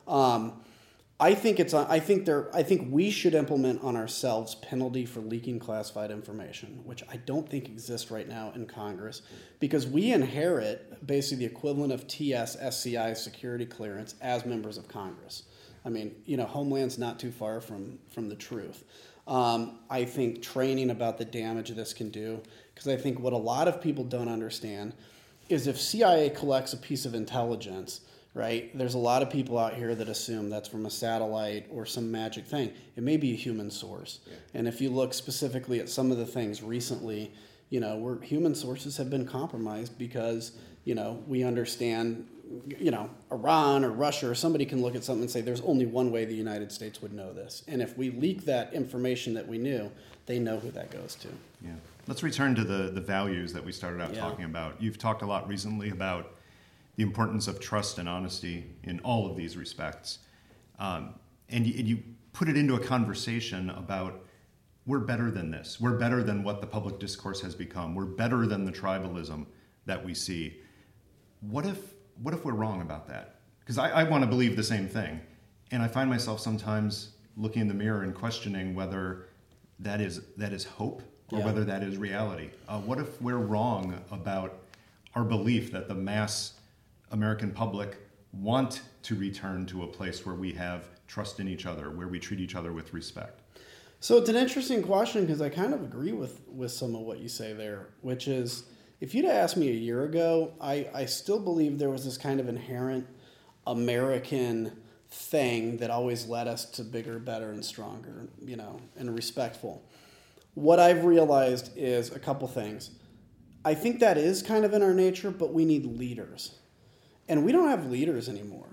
I think we should implement on ourselves penalty for leaking classified information, which I don't think exists right now in Congress, because we inherit basically the equivalent of TS-SCI security clearance as members of Congress. I mean, Homeland's not too far from the truth. I think training about the damage this can do, because I think what a lot of people don't understand is if CIA collects a piece of intelligence, right, there's a lot of people out here that assume that's from a satellite or some magic thing. It may be a human source. Yeah. And if you look specifically at some of the things recently, where human sources have been compromised because, we understand, Iran or Russia or somebody can look at something and say there's only one way the United States would know this. And if we leak that information that we knew, they know who that goes to. Yeah. Let's return to the values that we started out talking about. You've talked a lot recently about the importance of trust and honesty in all of these respects. And you put it into a conversation about we're better than this. We're better than what the public discourse has become. We're better than the tribalism that we see. What if we're wrong about that? Because I want to believe the same thing. And I find myself sometimes looking in the mirror and questioning whether that is hope or whether that is reality. What if we're wrong about our belief that the mass American public want to return to a place where we have trust in each other, where we treat each other with respect? So it's an interesting question because I kind of agree with some of what you say there, which is if you'd asked me a year ago, I still believe there was this kind of inherent American thing that always led us to bigger, better, and stronger, and respectful. What I've realized is a couple things. I think that is kind of in our nature, but we need leaders. And we don't have leaders anymore.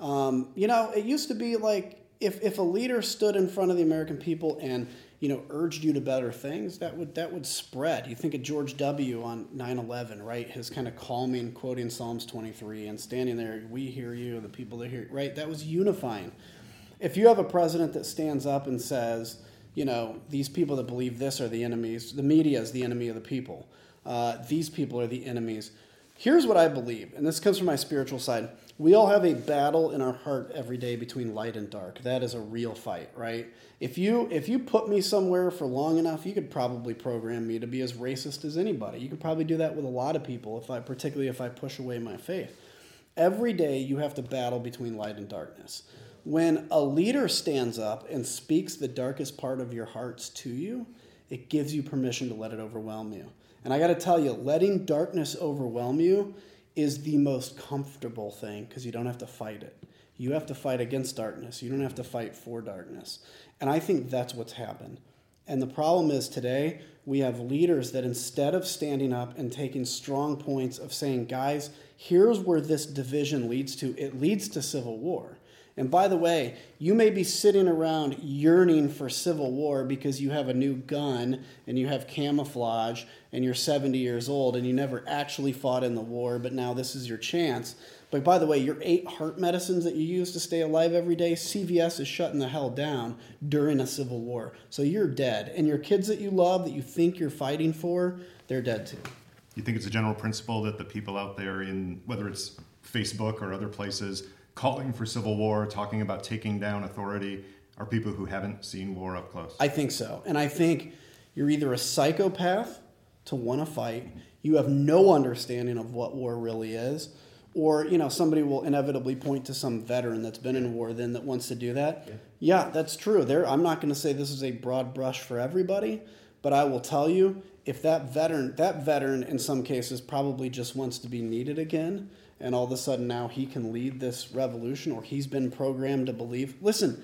It used to be like if a leader stood in front of the American people and, urged you to better things, that would spread. You think of George W. on 9/11, right? His kind of calming, quoting Psalms 23 and standing there, we hear you, the people that hear you, right? That was unifying. If you have a president that stands up and says, these people that believe this are the enemies, the media is the enemy of the people. These people are the enemies. Here's what I believe, and this comes from my spiritual side. We all have a battle in our heart every day between light and dark. That is a real fight, right? If you put me somewhere for long enough, you could probably program me to be as racist as anybody. You could probably do that with a lot of people, particularly if I push away my faith. Every day you have to battle between light and darkness. When a leader stands up and speaks the darkest part of your hearts to you, it gives you permission to let it overwhelm you. And I got to tell you, letting darkness overwhelm you is the most comfortable thing because you don't have to fight it. You have to fight against darkness. You don't have to fight for darkness. And I think that's what's happened. And the problem is today we have leaders that instead of standing up and taking strong points of saying, guys, here's where this division leads to, it leads to civil war. And by the way, you may be sitting around yearning for civil war because you have a new gun and you have camouflage and you're 70 years old and you never actually fought in the war, but now this is your chance. But by the way, your 8 heart medicines that you use to stay alive every day, CVS is shutting the hell down during a civil war. So you're dead. And your kids that you love, that you think you're fighting for, they're dead too. You think it's a general principle that the people out there in, whether it's Facebook or other places, calling for civil war, talking about taking down authority, are people who haven't seen war up close? I think so. And I think you're either a psychopath to want to fight, you have no understanding of what war really is, or somebody will inevitably point to some veteran that's been in war then that wants to do that. Yeah, that's true. I'm not going to say this is a broad brush for everybody, but I will tell you, if that veteran in some cases probably just wants to be needed again, and all of a sudden now he can lead this revolution, or he's been programmed to believe. Listen,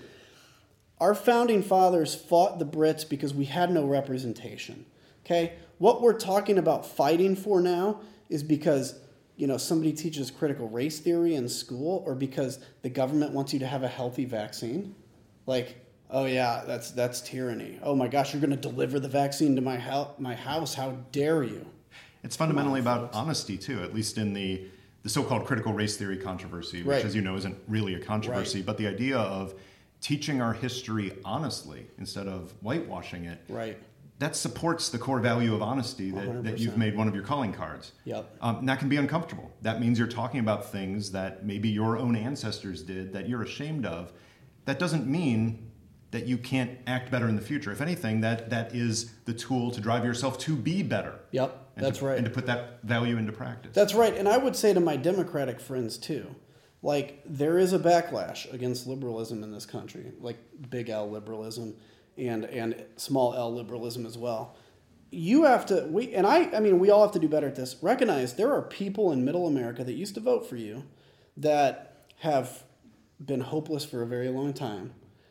our founding fathers fought the Brits because we had no representation. Okay? What we're talking about fighting for now is because somebody teaches critical race theory in school, or because the government wants you to have a healthy vaccine. Like, oh yeah, that's tyranny. Oh my gosh, you're going to deliver the vaccine to my house. How dare you? It's fundamentally about honesty too, at least in the so-called critical race theory controversy, which, right. as you know, isn't really a controversy, Right. but the idea of teaching our history honestly instead of whitewashing it. Right. That supports the core value of honesty that you've made one of your calling cards. Yep. And that can be uncomfortable. That means you're talking about things that maybe your own ancestors did that you're ashamed of. That doesn't mean that you can't act better in the future. If anything, that is the tool to drive yourself to be better. Yep, that's right. And to put that value into practice. That's right. And I would say to my Democratic friends too, like, there is a backlash against liberalism in this country, like big L liberalism and small L liberalism as well. You have to, we all have to do better at this. Recognize there are people in middle America that used to vote for you that have been hopeless for a very long time.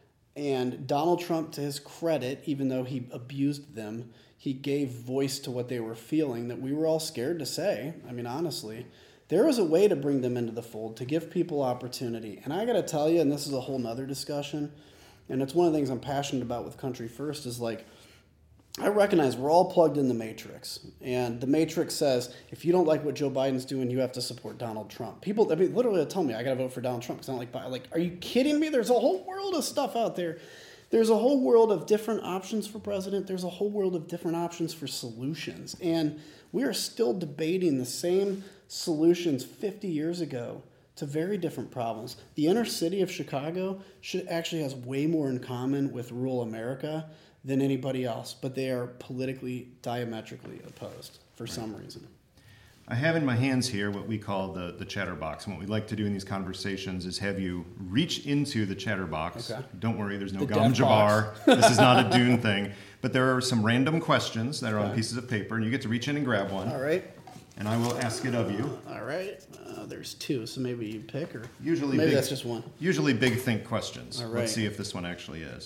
And Donald Trump, to his credit, even though he abused them, he gave voice to what they were feeling that we were all scared to say. I mean, honestly, there is a way to bring them into the fold, to give people opportunity. And I got to tell you, and this is a whole nother discussion, and it's one of the things I'm passionate about with Country First, is like, I recognize we're all plugged in the Matrix. And the Matrix says, if you don't like what Joe Biden's doing, you have to support Donald Trump. People, literally tell me I got to vote for Donald Trump because I don't like Biden. Like, are you kidding me? There's a whole world of stuff out there. There's a whole world of different options for president. There's a whole world of different options for solutions. And we are still debating the same solutions 50 years ago to very different problems. The inner city of Chicago actually has way more in common with rural America than anybody else, but they are politically diametrically opposed for some reason. I have in my hands here what we call the chatterbox. And what we like to do in these conversations is have you reach into the chatterbox. Okay. Don't worry, there's no The Gom death Jabbar. This is not a Dune thing. But there are some random questions that are on Okay. pieces of paper, and you get to reach in and grab one. All right. And I will ask it of you. All right. There's two, so maybe you pick, or Usually maybe big, that's just one. Usually big think questions. All right. Let's see if this one actually is.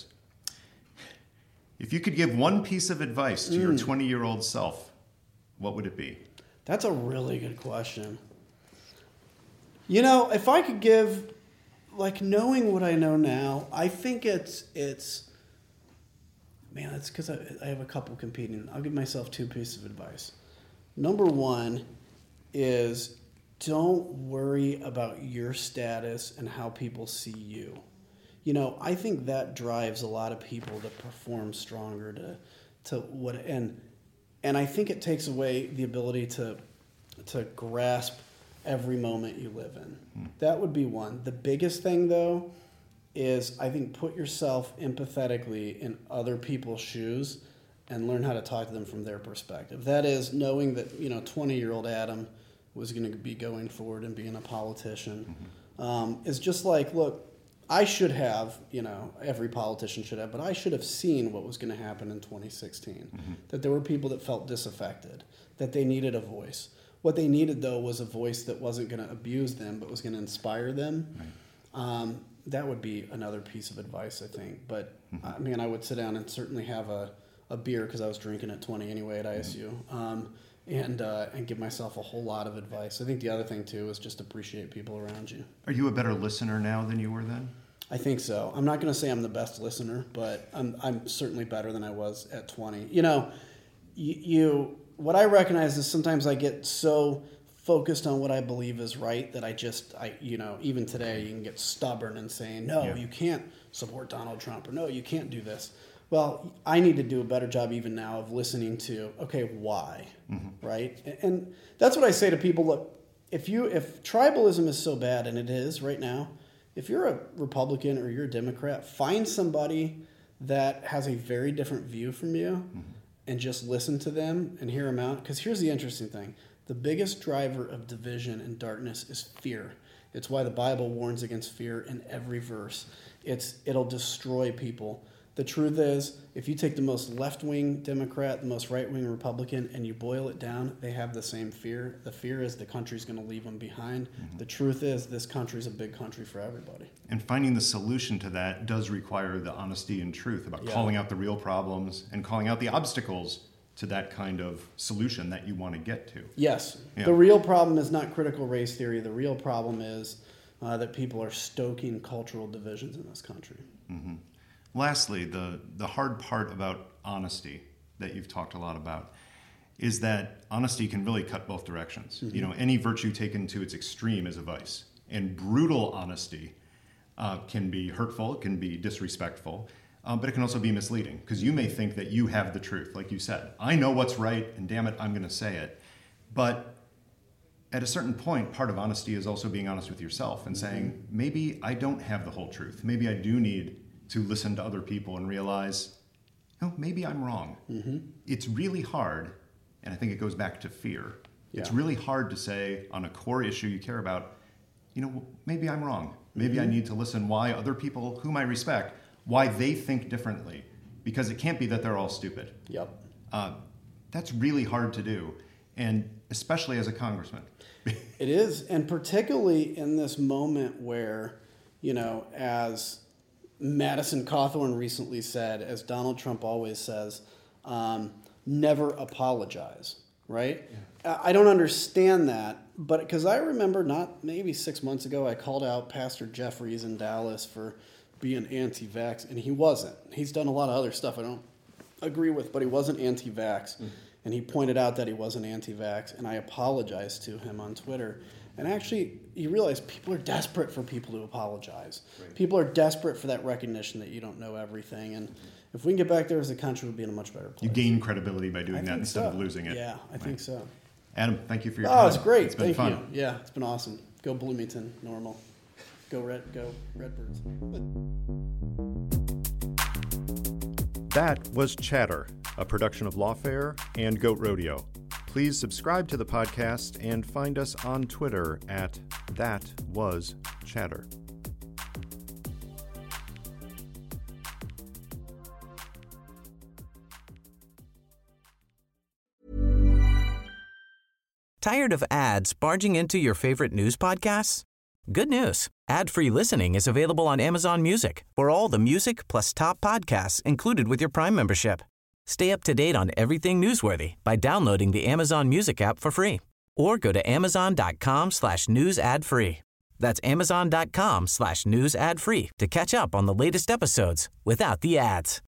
If you could give one piece of advice to your 20-year-old self, what would it be? That's a really good question. If I could give, like, knowing what I know now, I think it's because I have a couple competing. I'll give myself two pieces of advice. Number one is don't worry about your status and how people see you. I think that drives a lot of people to perform stronger to what, and I think it takes away the ability to grasp every moment you live in. That would be one. The biggest thing, though, is I think put yourself empathetically in other people's shoes and learn how to talk to them from their perspective. That is, knowing that 20-year-old Adam was going to be going forward and being a politician. Is just like, look, I should have, every politician should have, but I should have seen what was going to happen in 2016. That there were people that felt disaffected, that they needed a voice. What they needed, though, was a voice that wasn't going to abuse them, but was going to inspire them. Right. That would be another piece of advice, I think. But, I would sit down and certainly have a beer, because I was drinking at 20 anyway at ISU, and give myself a whole lot of advice. I think the other thing, too, is just appreciate people around you. Are you a better listener now than you were then? I think so. I'm not going to say I'm the best listener, but I'm certainly better than I was at 20. What I recognize is sometimes I get so focused on what I believe is right that even today you can get stubborn and saying, no, you can't support Donald Trump, or no, you can't do this. Well, I need to do a better job even now of listening to, okay, why, right? And that's what I say to people. Look, if tribalism is so bad, and it is right now, if you're a Republican or you're a Democrat, find somebody that has a very different view from you and just listen to them and hear them out. Because here's the interesting thing. The biggest driver of division and darkness is fear. It's why the Bible warns against fear in every verse. It'll destroy people. The truth is, if you take the most left-wing Democrat, the most right-wing Republican, and you boil it down, they have the same fear. The fear is the country's going to leave them behind. The truth is, this country's a big country for everybody. And finding the solution to that does require the honesty and truth about calling out the real problems and calling out the obstacles to that kind of solution that you want to get to. Yes. Yeah. The real problem is not critical race theory. The real problem is that people are stoking cultural divisions in this country. Mm-hmm. Lastly, the hard part about honesty that you've talked a lot about is that honesty can really cut both directions. Mm-hmm. You know, any virtue taken to its extreme is a vice. And brutal honesty can be hurtful, it can be disrespectful, but it can also be misleading because you may think that you have the truth. Like you said, I know what's right, and damn it, I'm going to say it. But at a certain point, part of honesty is also being honest with yourself and saying, maybe I don't have the whole truth. Maybe I do need to listen to other people and realize, oh, maybe I'm wrong. Mm-hmm. It's really hard, and I think it goes back to fear. Yeah. It's really hard to say on a core issue you care about, you know, maybe I'm wrong. Maybe I need to listen why other people whom I respect, why they think differently, because it can't be that they're all stupid. Yep. That's really hard to do, and especially as a congressman. It is, and particularly in this moment where, you know, as Madison Cawthorn recently said, as Donald Trump always says, never apologize, right? Yeah. I don't understand that, but because I remember maybe 6 months ago, I called out Pastor Jeffries in Dallas for being anti-vax, and he wasn't. He's done a lot of other stuff I don't agree with, but he wasn't anti-vax. And he pointed out that he wasn't anti-vax, and I apologized to him on Twitter. And actually, you realize people are desperate for people to apologize. Right. People are desperate for that recognition that you don't know everything. And if we can get back there as a country, we'll be in a much better place. You gain credibility by doing that instead of losing it. Yeah, I think so. Adam, thank you for your time. Oh, it's great. It's been fun. You. Yeah, it's been awesome. Go Bloomington, normal. Go Redbirds. That was Chatter, a production of Lawfare and Goat Rodeo. Please subscribe to the podcast and find us on Twitter at ThatWasChatter. Tired of ads barging into your favorite news podcasts? Good news. Ad-free listening is available on Amazon Music for all the music plus top podcasts included with your Prime membership. Stay up to date on everything newsworthy by downloading the Amazon Music app for free or go to amazon.com/news ad free. That's amazon.com/news ad free to catch up on the latest episodes without the ads.